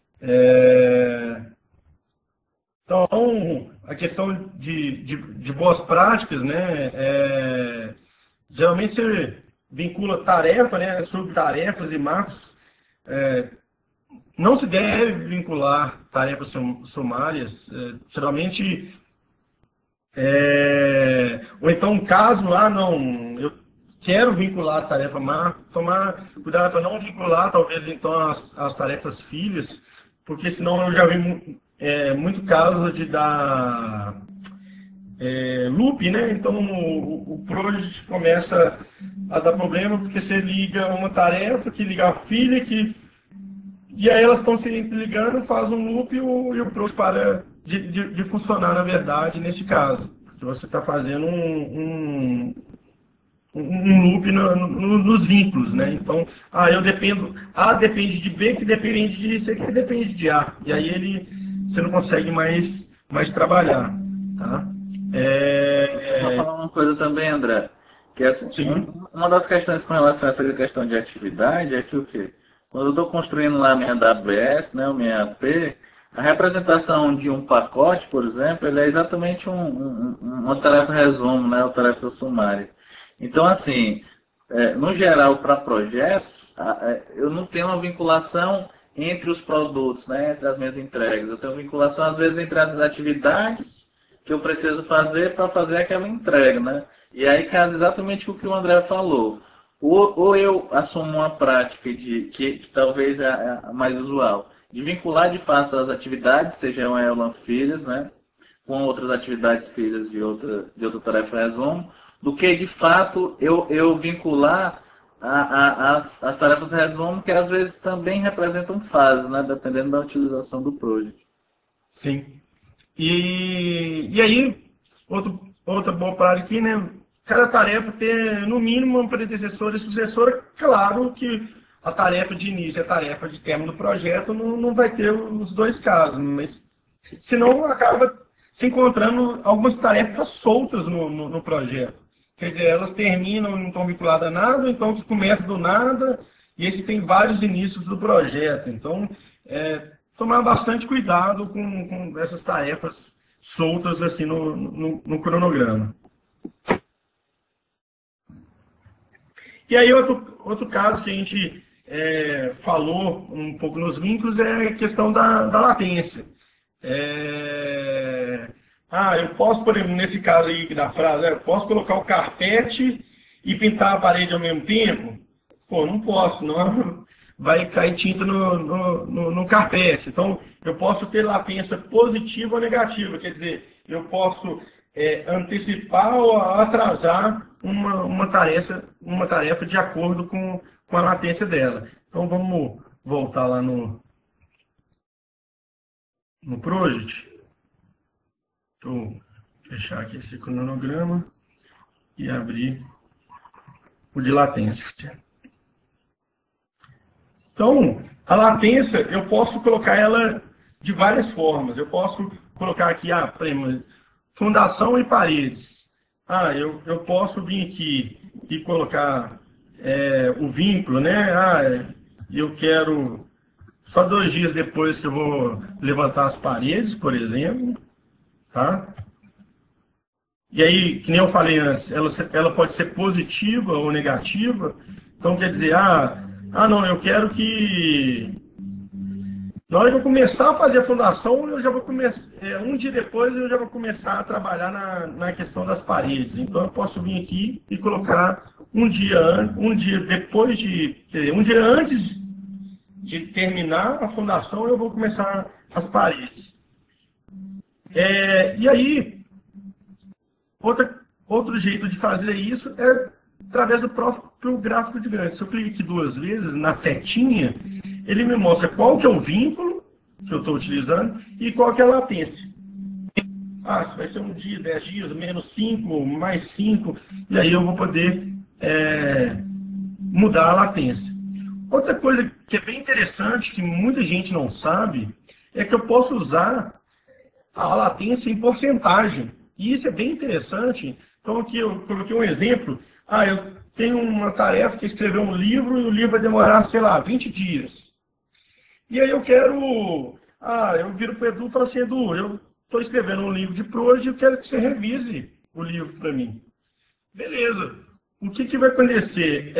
Então, a questão de boas práticas, né? Geralmente você vincula tarefa, né? Subtarefas e marcos. Não se deve vincular tarefas sumárias. Geralmente, ou então, caso não, eu quero vincular a tarefa marco, tomar cuidado para não vincular, talvez, então, as tarefas filhas, porque senão eu já vi muito caso de dar loop, né? Então o project começa a dar problema porque você liga uma tarefa que liga a filha, e aí elas estão se ligando, faz um loop e o project para de funcionar, na verdade, nesse caso. Se você está fazendo um loop nos vínculos, né? Então, eu dependo, A depende de B, que depende de C, que depende de A. E aí você não consegue mais trabalhar, tá? Vou falar uma coisa também, André, que uma das questões com relação a essa questão de atividade é que o quê? Quando eu estou construindo lá a minha AWS, né, a minha AP, A representação de um pacote, por exemplo, ele é exatamente uma tarefa resumo, né, uma tarefa sumária. Então, assim, no geral, para projetos, eu não tenho uma vinculação entre os produtos, né, entre as minhas entregas. Eu tenho vinculação, às vezes, entre as atividades que eu preciso fazer para fazer aquela entrega, né? E aí casa exatamente o que o André falou. Ou eu assumo uma prática que talvez é a mais usual, de vincular de fato as atividades, sejam elas filhas, né, com outras atividades filhas de outra tarefa resumo, do que de fato eu vincular as tarefas resumo, que às vezes também representam fases, né, dependendo da utilização do project. Sim. E aí, outra boa prática aqui, né? Cada tarefa ter, no mínimo, um predecessor e sucessor. Claro que a tarefa de início e a tarefa de término do projeto não vai ter os dois casos, mas senão acaba se encontrando algumas tarefas soltas no projeto. Quer dizer, elas terminam, não estão vinculadas a nada, então que começa do nada, e esse tem vários inícios do projeto. Então, tomar bastante cuidado com essas tarefas soltas assim no cronograma. E aí outro caso que a gente falou um pouco nos vínculos é a questão da latência. Eu posso, por exemplo, nesse caso aí da frase, eu posso colocar o carpete e pintar a parede ao mesmo tempo? Pô, não posso, não vai cair tinta no carpete. Então, eu posso ter latência positiva ou negativa, quer dizer, eu posso antecipar ou atrasar uma tarefa de acordo com a latência dela. Então, vamos voltar lá no project. Vou fechar aqui esse cronograma e abrir o de latência. Então, a latência, eu posso colocar ela de várias formas. Eu posso colocar aqui, fundação e paredes. Eu posso vir aqui e colocar o vínculo, né? Eu quero só 2 dias depois que eu vou levantar as paredes, por exemplo. Tá? E aí, que nem eu falei antes, ela pode ser positiva ou negativa. Então, quer dizer, não, eu quero que na hora que eu começar a fazer a fundação, eu já vou começar, um dia depois eu já vou começar a trabalhar na questão das paredes. Então eu posso vir aqui e colocar um dia antes de terminar a fundação, eu vou começar as paredes. E aí, outro jeito de fazer isso é através do próprio gráfico de grande. Se eu clico aqui 2 vezes na setinha, ele me mostra qual que é o vínculo que eu estou utilizando e qual que é a latência. Se vai ser 1 dia, 10 dias, menos 5, mais 5, e aí eu vou poder mudar a latência. Outra coisa que é bem interessante, que muita gente não sabe, é que eu posso usar a latência em porcentagem. E isso é bem interessante. Então aqui eu coloquei um exemplo. Eu tenho uma tarefa que é escrever um livro e o livro vai demorar, sei lá, 20 dias. E aí eu quero... eu viro para o Edu e falo assim, Edu, eu estou escrevendo um livro de prosa e eu quero que você revise o livro para mim. Beleza. O que vai acontecer?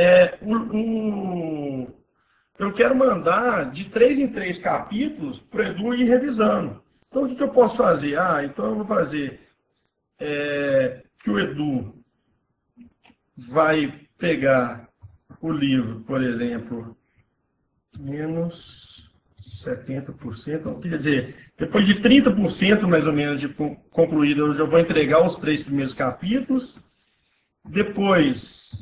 Eu quero mandar de 3 em 3 capítulos para o Edu ir revisando. Então o que eu posso fazer? Então eu vou fazer que o Edu vai pegar o livro, por exemplo, menos 70%, quer dizer, depois de 30% mais ou menos de concluído, eu já vou entregar os 3 primeiros capítulos. Depois,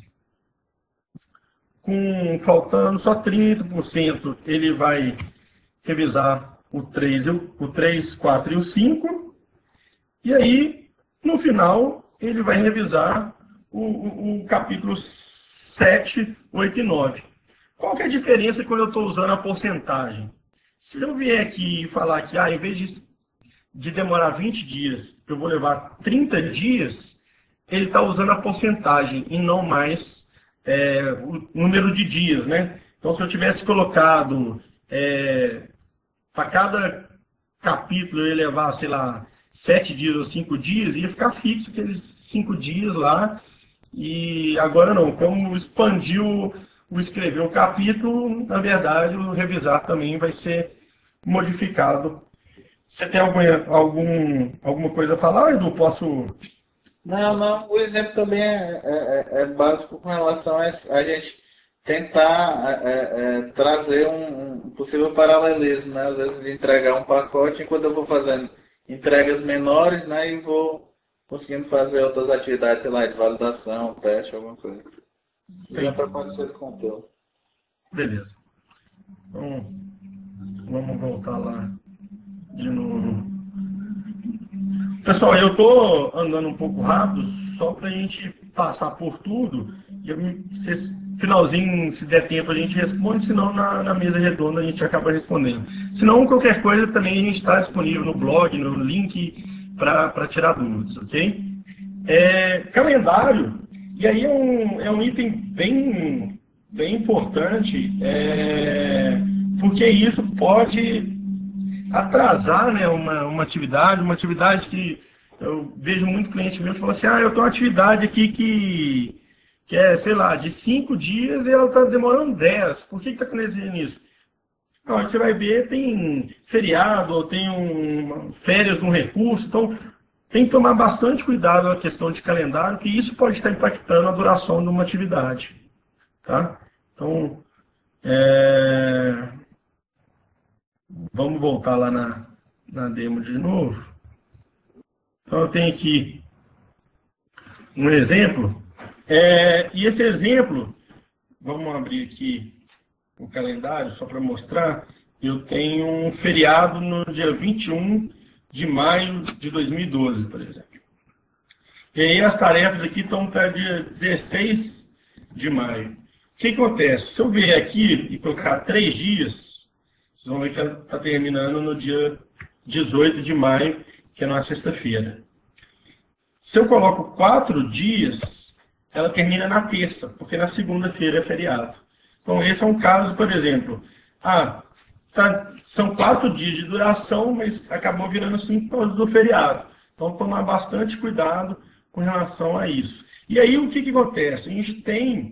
faltando só 30%, ele vai revisar o 3, 4 e o 5. E aí, no final, ele vai revisar o capítulo 7, 8 e 9. Qual que é a diferença quando eu estou usando a porcentagem? Se eu vier aqui e falar que, em vez de demorar 20 dias, eu vou levar 30 dias, ele está usando a porcentagem e não mais o número de dias, né? Então, se eu tivesse colocado para cada capítulo ia levar, sei lá, 7 dias ou 5 dias, ia ficar fixo aqueles 5 dias lá. E agora não, como expandiu o escrever o capítulo, na verdade o revisar também vai ser modificado. Você tem alguma coisa a falar, Edu? Posso... Não, o exemplo também é básico com relação a gente tentar trazer um possível paralelismo, né? Às vezes de entregar um pacote enquanto eu vou fazendo entregas menores, né? E vou conseguindo fazer outras atividades, sei lá, de validação, teste, alguma coisa. Sim. Para parceiro com o teu. Beleza. Então, vamos voltar lá de novo. Pessoal, eu estou andando um pouco rápido, só para a gente passar por tudo. E finalzinho, se der tempo, a gente responde, senão na mesa redonda a gente acaba respondendo. Se não, qualquer coisa também a gente está disponível no blog, no link, para tirar dúvidas, ok? Calendário, e aí é um item bem importante, porque isso pode atrasar, né, uma atividade que eu vejo muito cliente meu que fala assim, eu tenho uma atividade aqui que é, sei lá, de 5 dias e ela está demorando 10. Por que está acontecendo isso? Não, você vai ver, tem feriado, ou tem férias no recurso, então tem que tomar bastante cuidado na questão de calendário, que isso pode estar impactando a duração de uma atividade. Tá? Então, vamos voltar lá na demo de novo. Então, eu tenho aqui um exemplo. E esse exemplo, vamos abrir aqui o calendário só para mostrar. Eu tenho um feriado no dia 21 de maio de 2012, por exemplo. E aí as tarefas aqui estão para dia 16 de maio. O que acontece? Se eu vier aqui e colocar 3 dias, vocês vão ver que ela está terminando no dia 18 de maio, que é na sexta-feira. Se eu coloco 4 dias, ela termina na terça, porque na segunda-feira é feriado. Então, esse é um caso, por exemplo, são 4 dias de duração, mas acabou virando 5 por causa do feriado. Então, tomar bastante cuidado com relação a isso. E aí, o que acontece? A gente tem...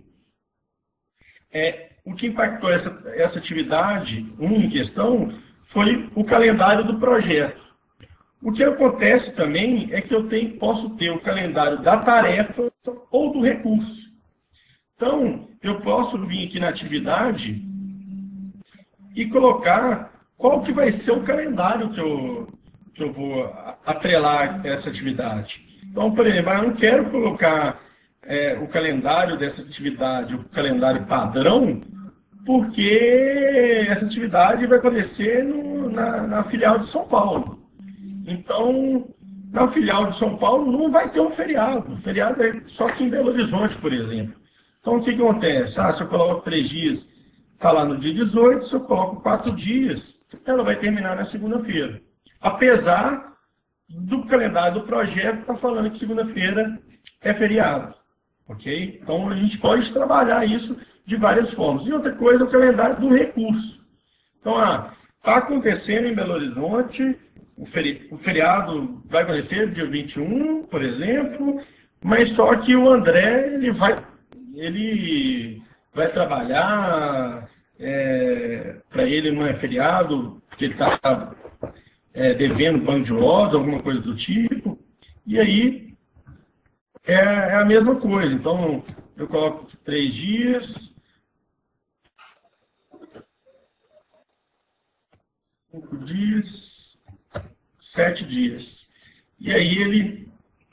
o que impactou essa atividade, em questão, foi o calendário do projeto. O que acontece também é que eu posso ter o calendário da tarefa ou do recurso. Então, eu posso vir aqui na atividade e colocar qual que vai ser o calendário que eu vou atrelar essa atividade. Então, por exemplo, eu não quero colocar o calendário dessa atividade, o calendário padrão, porque essa atividade vai acontecer na filial de São Paulo. Então, na filial de São Paulo não vai ter um feriado. O feriado é só aqui em Belo Horizonte, por exemplo. Então, o que acontece? Se eu coloco 3 dias, está lá no dia 18, se eu coloco 4 dias, ela vai terminar na segunda-feira. Apesar do calendário do projeto estar falando que segunda-feira é feriado. Ok? Então, a gente pode trabalhar isso de várias formas. E outra coisa é o calendário do recurso. Então, está acontecendo em Belo Horizonte, o feriado vai acontecer dia 21, por exemplo, mas só que o André ele vai trabalhar, para ele não é feriado, porque ele está devendo banco de lojas, alguma coisa do tipo, e aí é a mesma coisa. Então, eu coloco 3 dias, 5 dias, 7 dias. E aí ele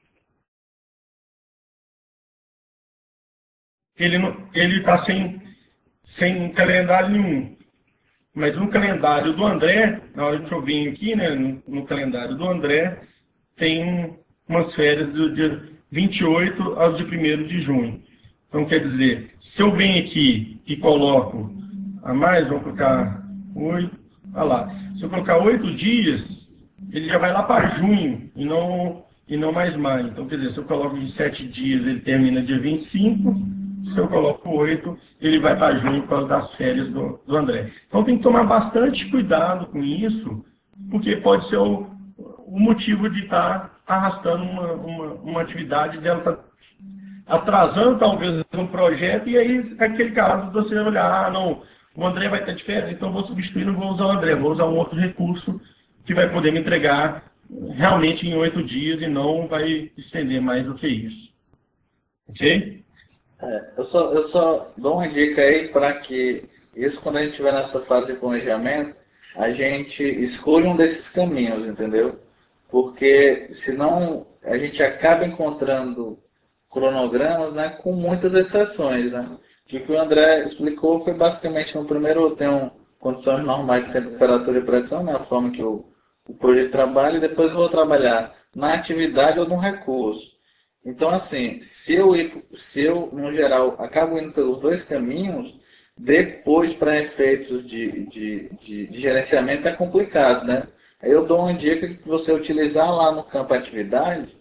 está sem calendário nenhum. Mas no calendário do André, na hora que eu venho aqui, né, no calendário do André, tem umas férias do dia 28 ao dia 1º de junho. Então, quer dizer, se eu venho aqui e coloco a mais, vamos colocar 8, olha lá. Se eu colocar 8 dias, ele já vai lá para junho e não mais maio. Então, quer dizer, se eu coloco de 7 dias, ele termina dia 25. Se eu coloco 8, ele vai para junho por causa das férias do André. Então, tem que tomar bastante cuidado com isso, porque pode ser o motivo de estar arrastando uma atividade dela estar atrasando talvez um projeto, e aí aquele caso de você olhar, não, o André vai estar de férias, então eu vou substituir, não vou usar o André, vou usar um outro recurso que vai poder me entregar realmente em 8 dias e não vai estender mais do que isso. Ok? Eu só dou uma dica aí para que isso, quando a gente estiver nessa fase de planejamento, a gente escolha um desses caminhos, entendeu? Porque senão a gente acaba encontrando cronogramas, né, com muitas exceções, né? O que o André explicou foi basicamente no primeiro eu tenho condições normais de temperatura e pressão, né, a forma que o projeto trabalha, e depois eu vou trabalhar na atividade ou no recurso. Então, assim, se eu, no geral, acabo indo pelos dois caminhos, depois, para efeitos de gerenciamento, é complicado, né? Aí eu dou uma dica que você utilizar lá no campo atividade,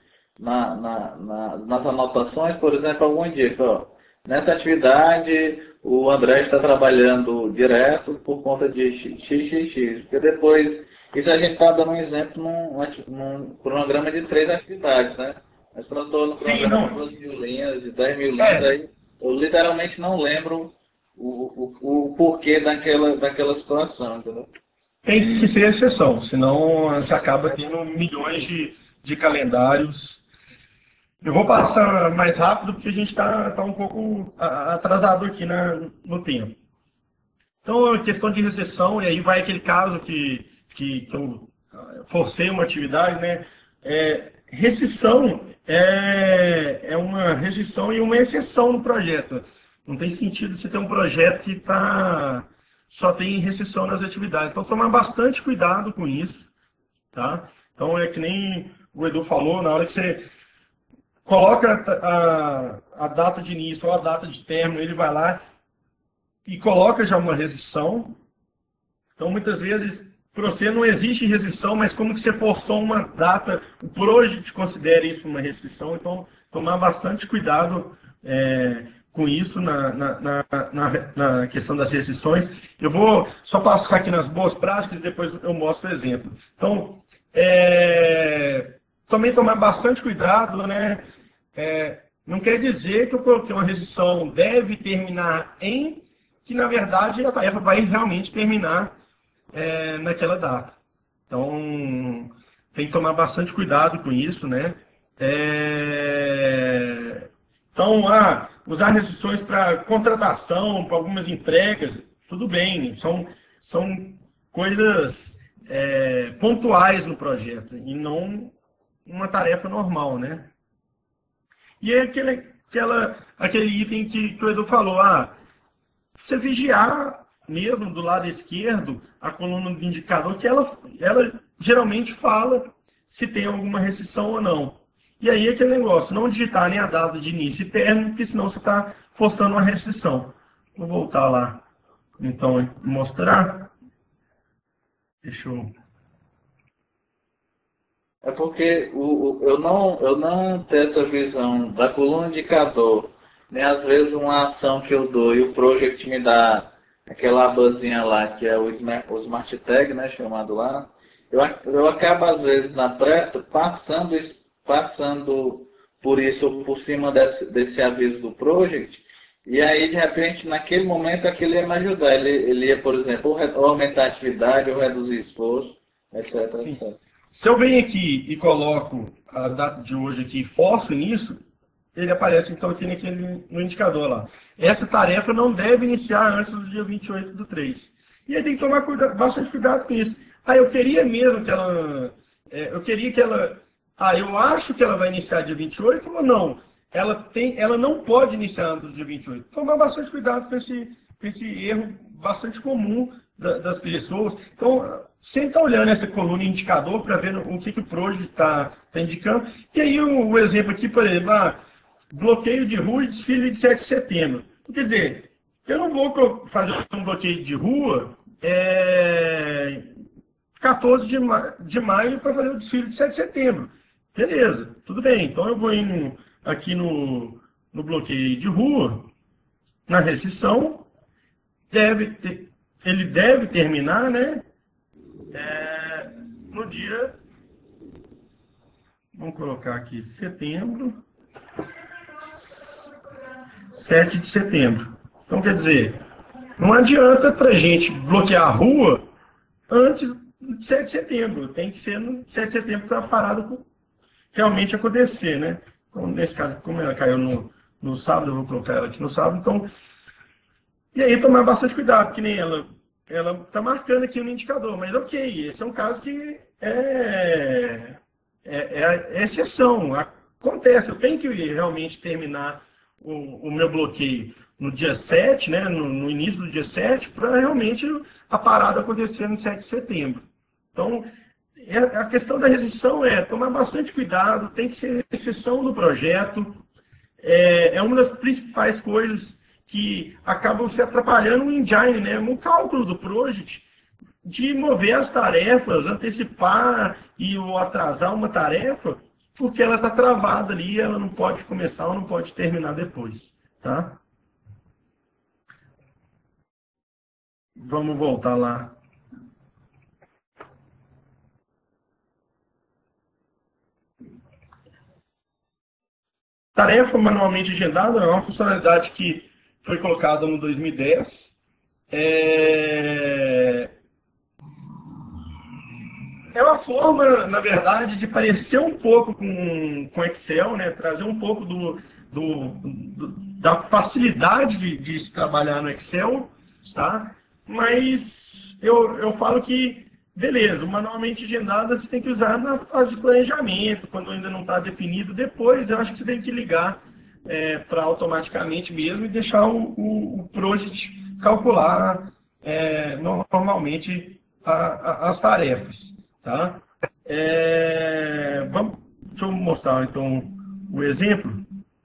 nas anotações, por exemplo, alguma dica. Ó, nessa atividade, o André está trabalhando direto por conta de XXX. Porque depois, isso a gente está dando um exemplo num cronograma de 3 atividades, né? Mas quando eu estou no cronograma de 12 mil linhas, de 10 mil linhas, aí eu literalmente não lembro o porquê daquela situação, entendeu? Tem que ser exceção, senão você acaba tendo milhões de calendários. Eu vou passar mais rápido porque a gente está um pouco atrasado aqui no tempo. Então, a questão de recessão, e aí vai aquele caso que eu forcei uma atividade, né? Rescisão é uma restrição e uma exceção no projeto. Não tem sentido você ter um projeto que só tem restrição nas atividades. Então, tomar bastante cuidado com isso. Tá? Então, é que nem o Edu falou, na hora que você coloca a data de início ou a data de término, ele vai lá e coloca já uma restrição. Então, muitas vezes, para você não existe restrição, mas como que você postou uma data, o project considera isso uma restrição. Então, tomar bastante cuidado com isso na questão das restrições. Eu vou só passar aqui nas boas práticas e depois eu mostro o exemplo. Então, também tomar bastante cuidado, né? Não quer dizer que eu coloquei uma restrição deve terminar em, que na verdade a tarefa vai realmente terminar naquela data. Então, tem que tomar bastante cuidado com isso, né? Então, usar restrições para contratação, para algumas entregas, tudo bem, são coisas pontuais no projeto e não uma tarefa normal, né? E é aquele item que o Edu falou, você vigiar mesmo do lado esquerdo a coluna do indicador, que ela geralmente fala se tem alguma restrição ou não. E aí aquele negócio, não digitar nem a data de início e término, porque senão você está forçando uma restrição. Vou voltar lá, então, mostrar. Deixa eu... É porque eu não tenho essa visão da coluna indicador, nem às vezes uma ação que eu dou e o project me dá aquela abazinha lá, que é o Smart Tag, né, chamado lá. Eu acabo, às vezes, na pressa, passando por isso, por cima desse aviso do project, e aí, de repente, naquele momento, aquele ia me ajudar. Ele ia, por exemplo, ou aumentar a atividade, ou reduzir esforço, etc. Sim. etc. Se eu venho aqui e coloco a data de hoje aqui e forço nisso, ele aparece então aqui no indicador lá. Essa tarefa não deve iniciar antes do dia 28/3. E aí tem que tomar bastante cuidado com isso. Eu queria mesmo que ela... eu acho que ela vai iniciar dia 28 ou não? Ela não pode iniciar antes do dia 28. Tomar bastante cuidado com esse erro bastante comum das pessoas. Então, sempre está olhando essa coluna indicador para ver o que o project está indicando. E aí o exemplo aqui, por exemplo, bloqueio de rua e desfile de 7 de setembro. Quer dizer, eu não vou fazer um bloqueio de rua 14 de maio para fazer o desfile de 7 de setembro. Beleza, tudo bem. Então eu vou indo aqui no bloqueio de rua, na restrição, ele deve terminar, né? no dia, vamos colocar aqui, setembro, 7 de setembro. Então, quer dizer, não adianta para a gente bloquear a rua antes do 7 de setembro. Tem que ser no 7 de setembro para a parada realmente acontecer, né? Então, nesse caso, como ela caiu no sábado, eu vou colocar ela aqui no sábado. Então, e aí tomar bastante cuidado, que nem ela está marcando aqui no indicador, mas ok, esse é um caso que é exceção, acontece, eu tenho que realmente terminar o meu bloqueio no dia 7, né, no início do dia 7, para realmente a parada acontecer no 7 de setembro. Então, a questão da restrição é tomar bastante cuidado, tem que ser exceção do projeto, é uma das principais coisas que acabam se atrapalhando no engine, né, no cálculo do project, de mover as tarefas, antecipar ou atrasar uma tarefa, porque ela está travada ali, ela não pode começar ou não pode terminar depois. Tá? Vamos voltar lá. Tarefa manualmente agendada é uma funcionalidade que foi colocada no 2010. É uma forma, na verdade, de parecer um pouco com Excel, né? Trazer um pouco da facilidade de se trabalhar no Excel, tá? Mas eu falo que, beleza, manualmente agendada você tem que usar na fase de planejamento, quando ainda não está definido. Depois, eu acho que você tem que ligar para automaticamente mesmo e deixar o project calcular normalmente as tarefas. Tá? Deixa eu mostrar então o exemplo.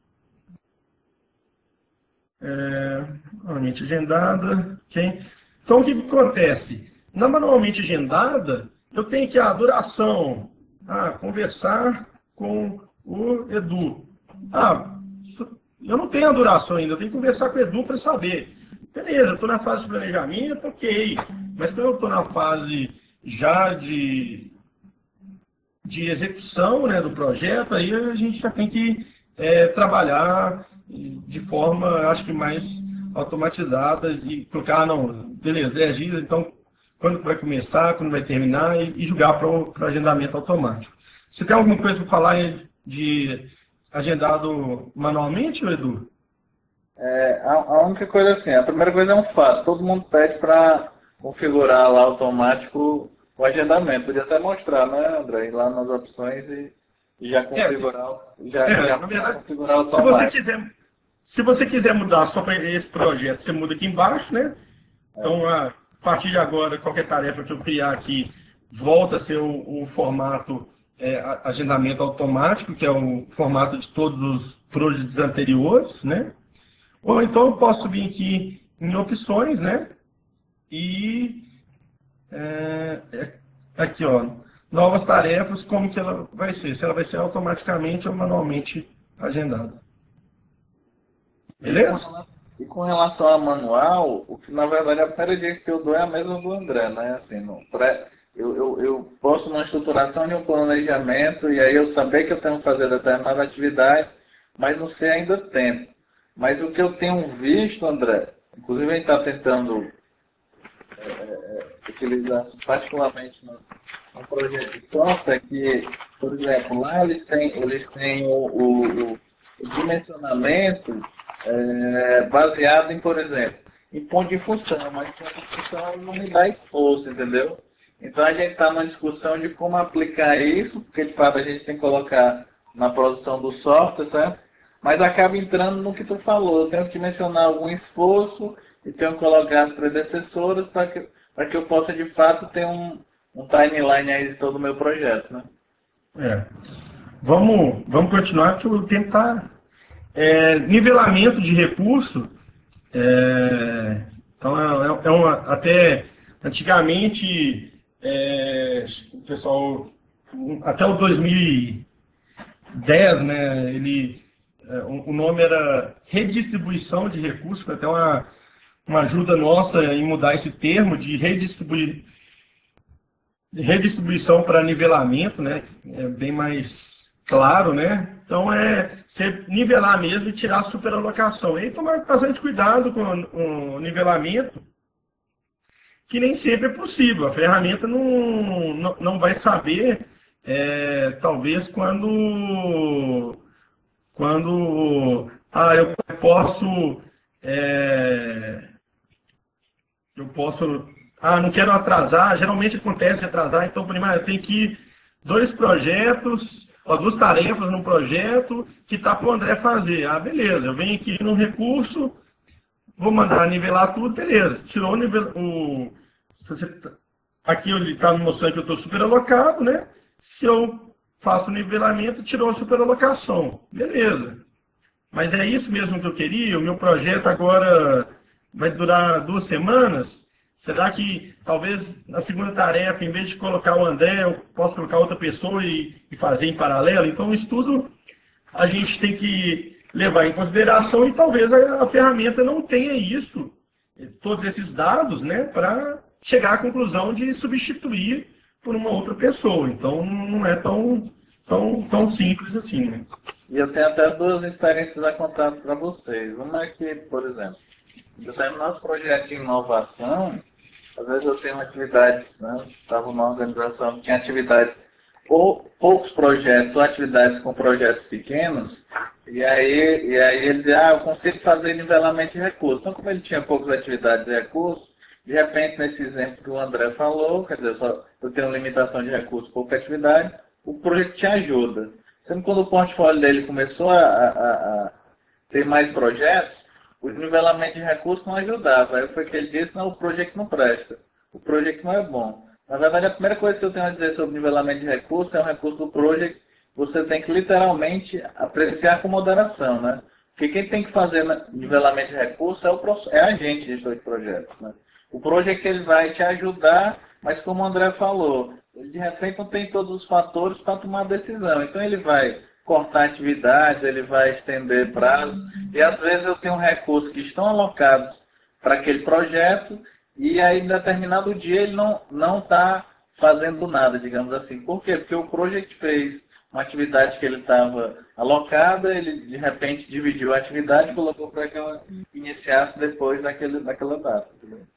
Manualmente agendada. Okay? Então, o que acontece? Na manualmente agendada, eu tenho que a duração, conversar com o Edu. Eu não tenho a duração ainda, eu tenho que conversar com o Edu para saber. Beleza, eu estou na fase de planejamento, ok. Mas quando eu estou na fase já de execução, né, do projeto, aí a gente já tem que trabalhar de forma, acho que mais automatizada, de colocar, não, beleza, 10 dias, então, quando vai começar, quando vai terminar, e jogar para o agendamento automático. Você tem alguma coisa para falar de agendado manualmente, Edu? A única coisa assim, a primeira coisa é um fato, todo mundo pede para configurar lá automático o agendamento. Podia até mostrar, né, André? Ir lá nas opções e já configurar, na verdade, configurar automático. Se você quiser mudar só para esse projeto, você muda aqui embaixo, né? Então, a partir de agora, qualquer tarefa que eu criar aqui volta a ser o formato agendamento automático, que é o formato de todos os projetos anteriores, né? Ou então eu posso vir aqui em opções, né? E aqui, ó, novas tarefas, como que ela vai ser? Se ela vai ser automaticamente ou manualmente agendada. Beleza? E com relação a manual, o que na verdade a primeira dica que eu dou é a mesma do André, né? Assim, eu posso uma estruturação de um planejamento e aí eu saber que eu tenho que fazer determinada atividade, mas não sei ainda tempo. Mas o que eu tenho visto, André, inclusive a gente está tentando utilizar particularmente no projeto de software, que, por exemplo, lá eles têm o dimensionamento baseado em, por exemplo, em ponto de função, mas ponto de função não me dá esforço, entendeu? Então a gente está numa discussão de como aplicar isso, porque de fato a gente tem que colocar na produção do software, certo? Mas acaba entrando no que tu falou, eu tenho que mencionar algum esforço e tenho que colocar as predecessoras para que eu possa de fato ter um timeline aí de todo o meu projeto, né? Vamos continuar, que o tempo está... nivelamento de recurso, então até antigamente o pessoal, até o 2010, né, o nome era redistribuição de recursos, foi até uma ajuda nossa em mudar esse termo de redistribuição para nivelamento, né? É bem mais claro, né? Então é você nivelar mesmo e tirar a superalocação. E tomar bastante cuidado com o nivelamento, que nem sempre é possível. A ferramenta não vai saber, talvez quando eu posso, não quero atrasar, geralmente acontece de atrasar, então primeiro tem que ir duas tarefas num projeto que está para o André fazer. Beleza, eu venho aqui no recurso, vou mandar nivelar tudo, beleza. Tirou aqui ele está me mostrando que eu estou superalocado, né? Se eu faço o nivelamento, tirou a superalocação. Beleza. Mas é isso mesmo que eu queria? O meu projeto agora vai durar 2 semanas? Será que talvez na segunda tarefa, em vez de colocar o André, eu posso colocar outra pessoa e fazer em paralelo? Então, isso tudo a gente tem que levar em consideração e talvez a ferramenta não tenha isso, todos esses dados, né, para chegar à conclusão de substituir por uma outra pessoa. Então, não é tão simples assim, né? E eu tenho até 2 experiências a contar para vocês. Uma é que, por exemplo, em determinados projetos de inovação, às vezes eu tenho atividades, né? Estava numa organização que tinha atividades, ou poucos projetos, ou atividades com projetos pequenos, e aí ele dizia, eu consigo fazer nivelamento de recursos. Então, como ele tinha poucas atividades e recursos, de repente, nesse exemplo que o André falou, quer dizer, eu tenho limitação de recursos, pouca atividade, o projeto te ajuda. Sendo quando o portfólio dele começou a ter mais projetos, o nivelamento de recursos não ajudava. Aí foi que ele disse, não, o projeto não presta. O projeto não é bom. Na verdade, a primeira coisa que eu tenho a dizer sobre nivelamento de recursos é um recurso do projeto. Você tem que literalmente apreciar com moderação, né? Porque quem tem que fazer nivelamento de recursos é a gente, gestor de projetos, né? O projeto ele vai te ajudar, mas como o André falou, ele de repente não tem todos os fatores para tomar decisão. Então ele vai cortar atividades, ele vai estender prazos. E às vezes eu tenho recursos que estão alocados para aquele projeto e aí em determinado dia ele não está fazendo nada, digamos assim. Por quê? Porque o projeto fez uma atividade que ele estava alocada, ele de repente dividiu a atividade e colocou para que ela iniciasse depois daquela data. Entendeu?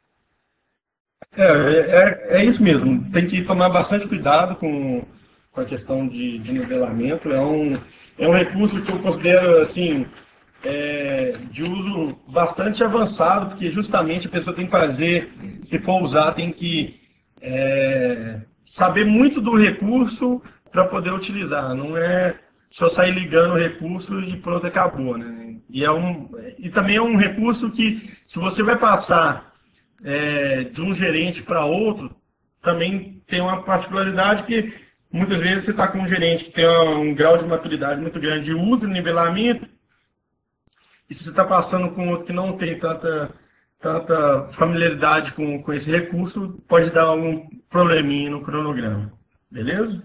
É isso mesmo. Tem que tomar bastante cuidado com a questão de nivelamento. É um recurso que eu considero assim, de uso bastante avançado, porque justamente a pessoa tem que fazer, se for usar, tem que saber muito do recurso para poder utilizar. Não é só sair ligando o recurso e pronto, acabou, né? E também é um recurso que, se você vai passar de um gerente para outro, também tem uma particularidade que muitas vezes você está com um gerente que tem um grau de maturidade muito grande e usa nivelamento, e se você está passando com outro que não tem tanta familiaridade com esse recurso, pode dar um probleminha no cronograma. Beleza?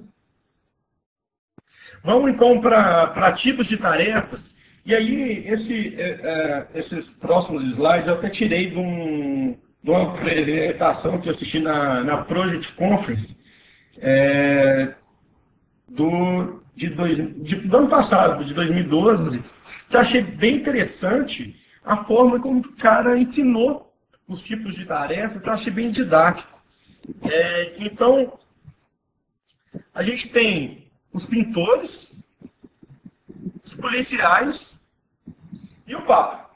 Vamos então para tipos de tarefas. E aí, esses próximos slides eu até tirei de uma apresentação que eu assisti na Project Conference do ano passado, de 2012, que eu achei bem interessante a forma como o cara ensinou os tipos de tarefas, que eu achei bem didático. Então, a gente tem os pintores, os policiais e o Papa.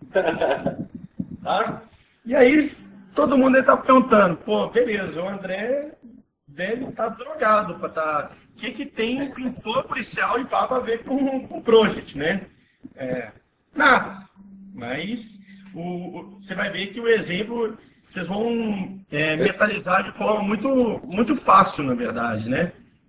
Tá? E aí, todo mundo está perguntando, pô, beleza, o André deve estar drogado para estar. O que tem pintor, policial e Papa a ver com o Project, né? Nada. Mas você vai ver que o exemplo vocês vão metalizar de forma muito, muito fácil, na verdade, né?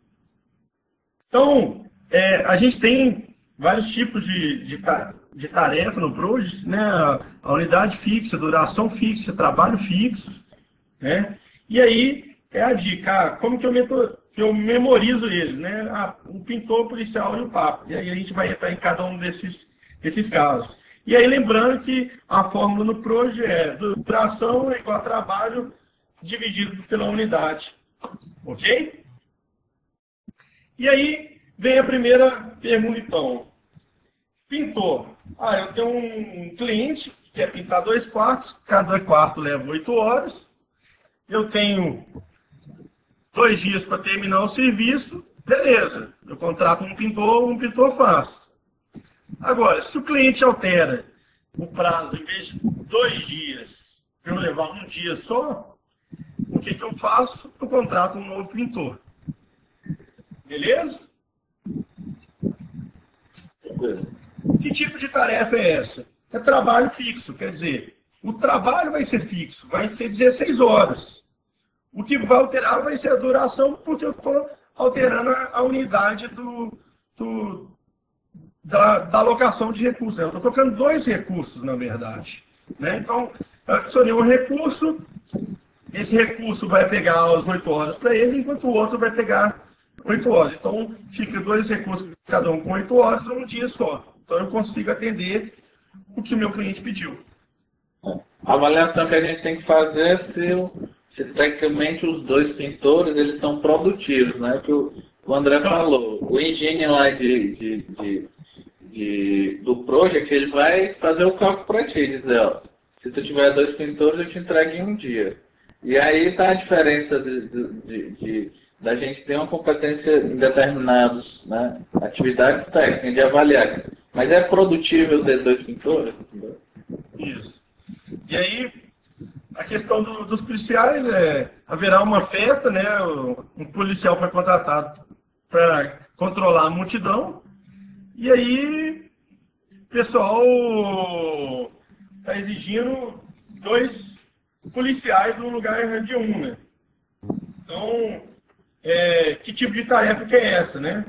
Então, a gente tem vários tipos de tarefa no Project, né? A unidade fixa, duração fixa, trabalho fixo, né? E aí é a dica, como que eu memorizo eles, né? O pintor, o policial e o Papa. E aí a gente vai entrar em cada um desses casos. E aí lembrando que a fórmula no Project duração é igual a trabalho dividido pela unidade Ok? E aí vem a primeira pergunta, então. Pintor. Eu tenho um cliente que quer pintar 2 quartos, cada quarto leva 8 horas. Eu tenho 2 dias para terminar o serviço, beleza. Eu contrato um pintor faz. Agora, se o cliente altera o prazo, em vez de 2 dias, eu levar um dia só, o que eu faço? Eu contrato um novo pintor. Beleza? Que tipo de tarefa é essa? É trabalho fixo, quer dizer, o trabalho vai ser fixo, vai ser 16 horas. O que vai alterar vai ser a duração, porque eu estou alterando a unidade da alocação de recursos. Eu estou colocando 2 recursos, na verdade. Né? Então, eu adicionei um recurso, esse recurso vai pegar as 8 horas para ele, enquanto o outro vai pegar 8 horas. Então, fica 2 recursos, cada um com 8 horas, num dia só. Então, eu consigo atender o que o meu cliente pediu. A avaliação que a gente tem que fazer é se tecnicamente os 2 pintores eles são produtivos, né? Que o André falou. O engenheiro lá do project, ele vai fazer o cálculo para ti, dizer, ó, se tu tiver 2 pintores, eu te entrego em um dia. E aí está a diferença da gente ter uma competência em determinadas, né, atividades técnicas, de avaliar. Mas é produtível ter 2 pintores? Isso. E aí, a questão dos policiais haverá uma festa, né? Um policial foi contratado para controlar a multidão. E aí, o pessoal está exigindo 2 policiais no lugar de um, né? Então, que tipo de tarefa que é essa, né?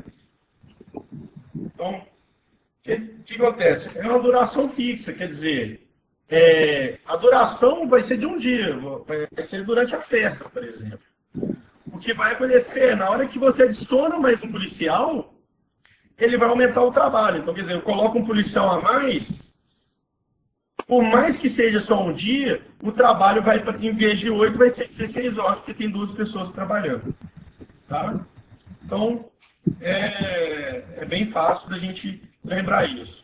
Então, o que acontece? É uma duração fixa, quer dizer, a duração vai ser de um dia, vai ser durante a festa, por exemplo. O que vai acontecer, na hora que você adiciona mais um policial, ele vai aumentar o trabalho. Então, quer dizer, eu coloco um policial a mais, por mais que seja só um dia, o trabalho vai, em vez de 8, vai ser 16 horas, porque tem 2 pessoas trabalhando. Tá? Então, é bem fácil da gente lembrar isso.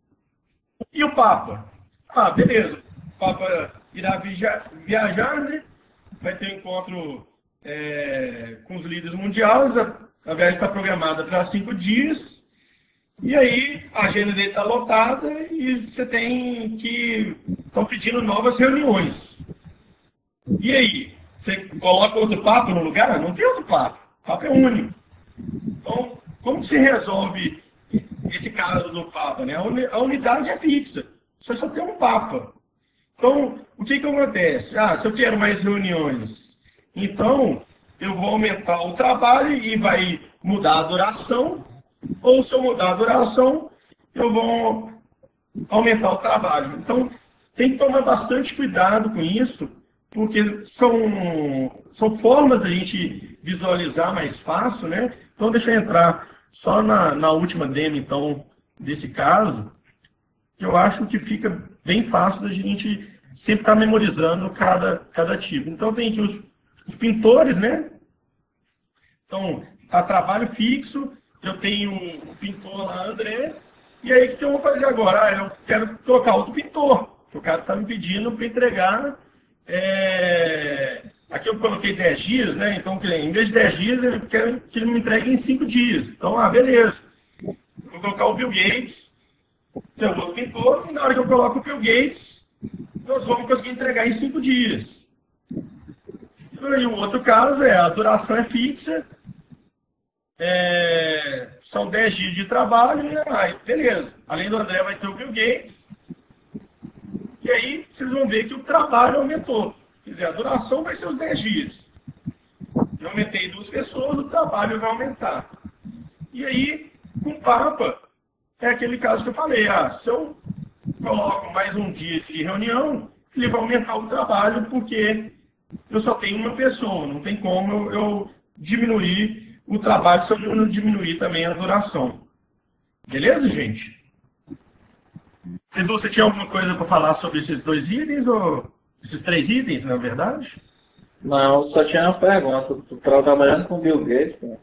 E o Papa? Beleza. O Papa irá viajar, né? Vai ter um encontro com os líderes mundiais. A viagem está programada para 5 dias. E aí, a agenda dele está lotada e você tem que... Estão pedindo novas reuniões. E aí? Você coloca outro Papa no lugar? Não tem outro Papa. O Papa é único. Então, como se resolve esse caso do Papa? Né? A unidade é fixa. Você só tem um Papa. Então, o que acontece? Se eu quero mais reuniões, então eu vou aumentar o trabalho e vai mudar a duração. Ou se eu mudar a duração, eu vou aumentar o trabalho. Então, tem que tomar bastante cuidado com isso, porque são formas da gente visualizar mais fácil, né? Então, deixa eu entrar só na última demo, então, desse caso, que eu acho que fica bem fácil da gente sempre estar memorizando cada tipo. Então, tem aqui os pintores, né? Então, trabalho fixo, eu tenho o pintor lá, André, e aí o que eu vou fazer agora? Eu quero colocar outro pintor, que o cara está me pedindo para entregar. Aqui eu coloquei 10 dias, né? Então, em vez de 10 dias, eu quero que ele me entregue em 5 dias. Então, beleza. Eu vou colocar o Bill Gates, que é o outro pintor, e na hora que eu coloco o Bill Gates, nós vamos conseguir entregar em 5 dias. E o outro caso a duração é fixa, são 10 dias de trabalho, e beleza. Além do André, vai ter o Bill Gates. E aí, vocês vão ver que o trabalho aumentou. Quer dizer, a duração vai ser os 10 dias. Eu aumentei 2 pessoas, o trabalho vai aumentar. E aí, com o Papa, é aquele caso que eu falei. Se eu coloco mais um dia de reunião, ele vai aumentar o trabalho, porque eu só tenho uma pessoa. Não tem como eu diminuir o trabalho se eu não diminuir também a duração. Beleza, gente? Edu, você tinha alguma coisa para falar sobre esses 2 itens, ou esses 3 itens, na verdade? Não, só tinha uma pergunta. Tu tá trabalhando com Bill Gates, né?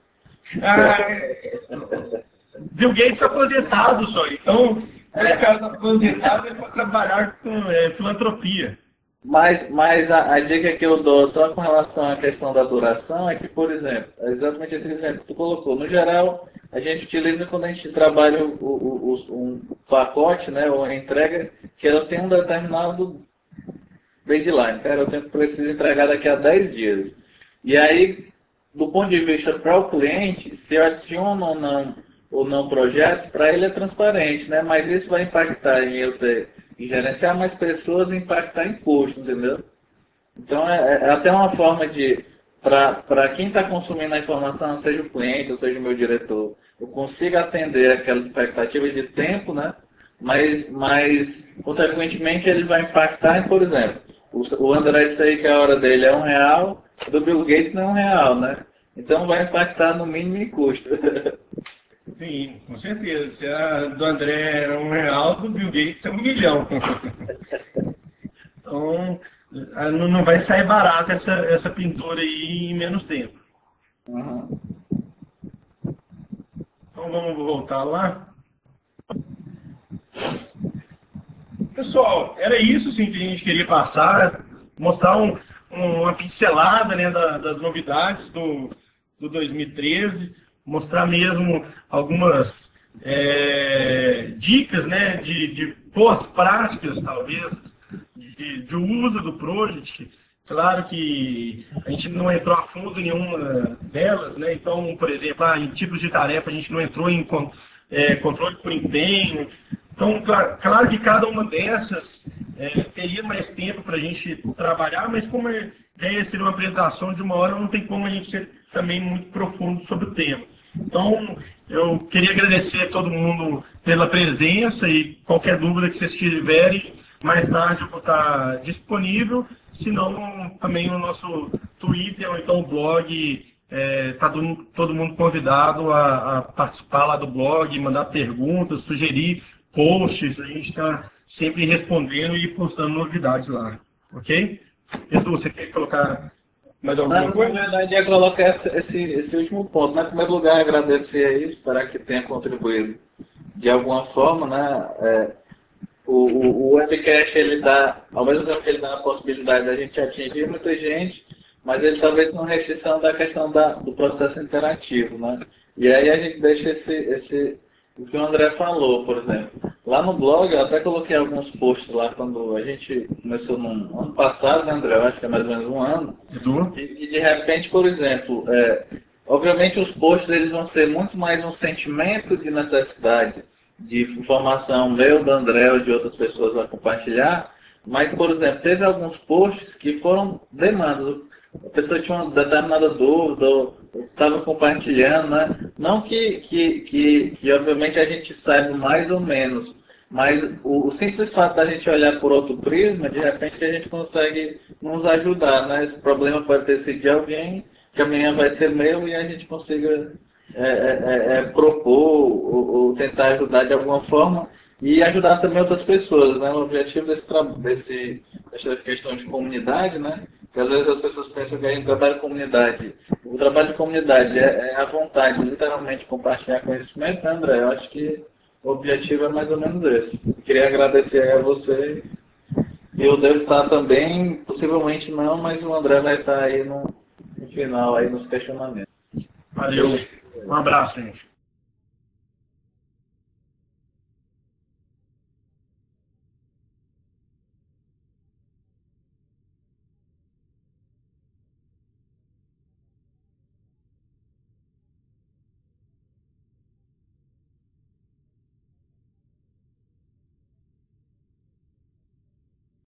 Bill Gates está aposentado só, então o cara está aposentado é para trabalhar com filantropia. Mas a dica que eu dou só com relação à questão da duração é que, por exemplo, é exatamente esse exemplo que tu colocou. No geral, a gente utiliza quando a gente trabalha um pacote, né, ou a entrega, que ela tem um determinado deadline. Cara, eu preciso entregar daqui a 10 dias. E aí, do ponto de vista para o cliente, se eu adiciono ou não projeto, para ele é transparente, né? Mas isso vai impactar em eu ter em gerenciar mais pessoas e impactar em custos, entendeu? Então, é até uma forma de, para quem está consumindo a informação, seja o cliente ou seja o meu diretor, eu consigo atender aquela expectativa de tempo, né? Mas consequentemente, ele vai impactar em, por exemplo, o André disse aí que a hora dele é R$1, do Bill Gates não é R$1, né? Então, vai impactar no mínimo em custo. Sim, com certeza. Se a do André é R$1, do Bill Gates é 1 milhão. Então, não vai sair barato essa pintura aí em menos tempo. Uhum. Então, vamos voltar lá. Pessoal, era isso sim que a gente queria passar, mostrar uma pincelada, né, das novidades do 2013, mostrar mesmo algumas dicas, né, de boas práticas, talvez, de uso do Project. Claro que a gente não entrou a fundo em nenhuma delas, né? Então, por exemplo, em tipos de tarefa a gente não entrou em controle por empenho. Então, claro que cada uma dessas teria mais tempo para a gente trabalhar, mas como a ideia seria uma apresentação de 1 hora, não tem como a gente ser também muito profundo sobre o tema. Então, eu queria agradecer a todo mundo pela presença e qualquer dúvida que vocês tiverem, mais tarde eu vou estar disponível, se não, também no nosso Twitter ou então o blog, está todo mundo convidado a participar lá do blog, mandar perguntas, sugerir posts, a gente está sempre respondendo e postando novidades lá, ok? Edu, você quer colocar mais alguma coisa? Na verdade, é colocar esse último ponto. Em primeiro lugar, agradecer aí, esperar que tenha contribuído de alguma forma, né? O webcast, ele dá, ao mesmo tempo que ele dá a possibilidade da gente atingir muita gente, mas ele talvez não restrição da questão do processo interativo, né? E aí a gente deixa o que o André falou, por exemplo. Lá no blog, eu até coloquei alguns posts lá quando a gente começou no ano passado, né, André? Eu acho que é mais ou menos 1 ano. E de repente, por exemplo, obviamente os posts eles vão ser muito mais um sentimento de necessidade de informação meu, do André ou de outras pessoas a compartilhar, mas, por exemplo, teve alguns posts que foram demandas. A pessoa tinha uma determinada dúvida, estava compartilhando, né? Não que obviamente a gente saiba mais ou menos, mas o simples fato da gente olhar por outro prisma, de repente a gente consegue nos ajudar, né? Esse problema pode ter sido de alguém, que amanhã vai ser meu e a gente consiga propor ou tentar ajudar de alguma forma e ajudar também outras pessoas, né? O objetivo dessa questão de comunidade, né? Porque às vezes as pessoas pensam que a gente trabalha em comunidade. O trabalho de comunidade é a vontade de literalmente compartilhar conhecimento, né, André? Eu acho que o objetivo é mais ou menos esse. Eu queria agradecer a vocês. Eu devo estar também, possivelmente não, mas o André vai estar aí no final, aí nos questionamentos. Valeu. Um abraço, gente.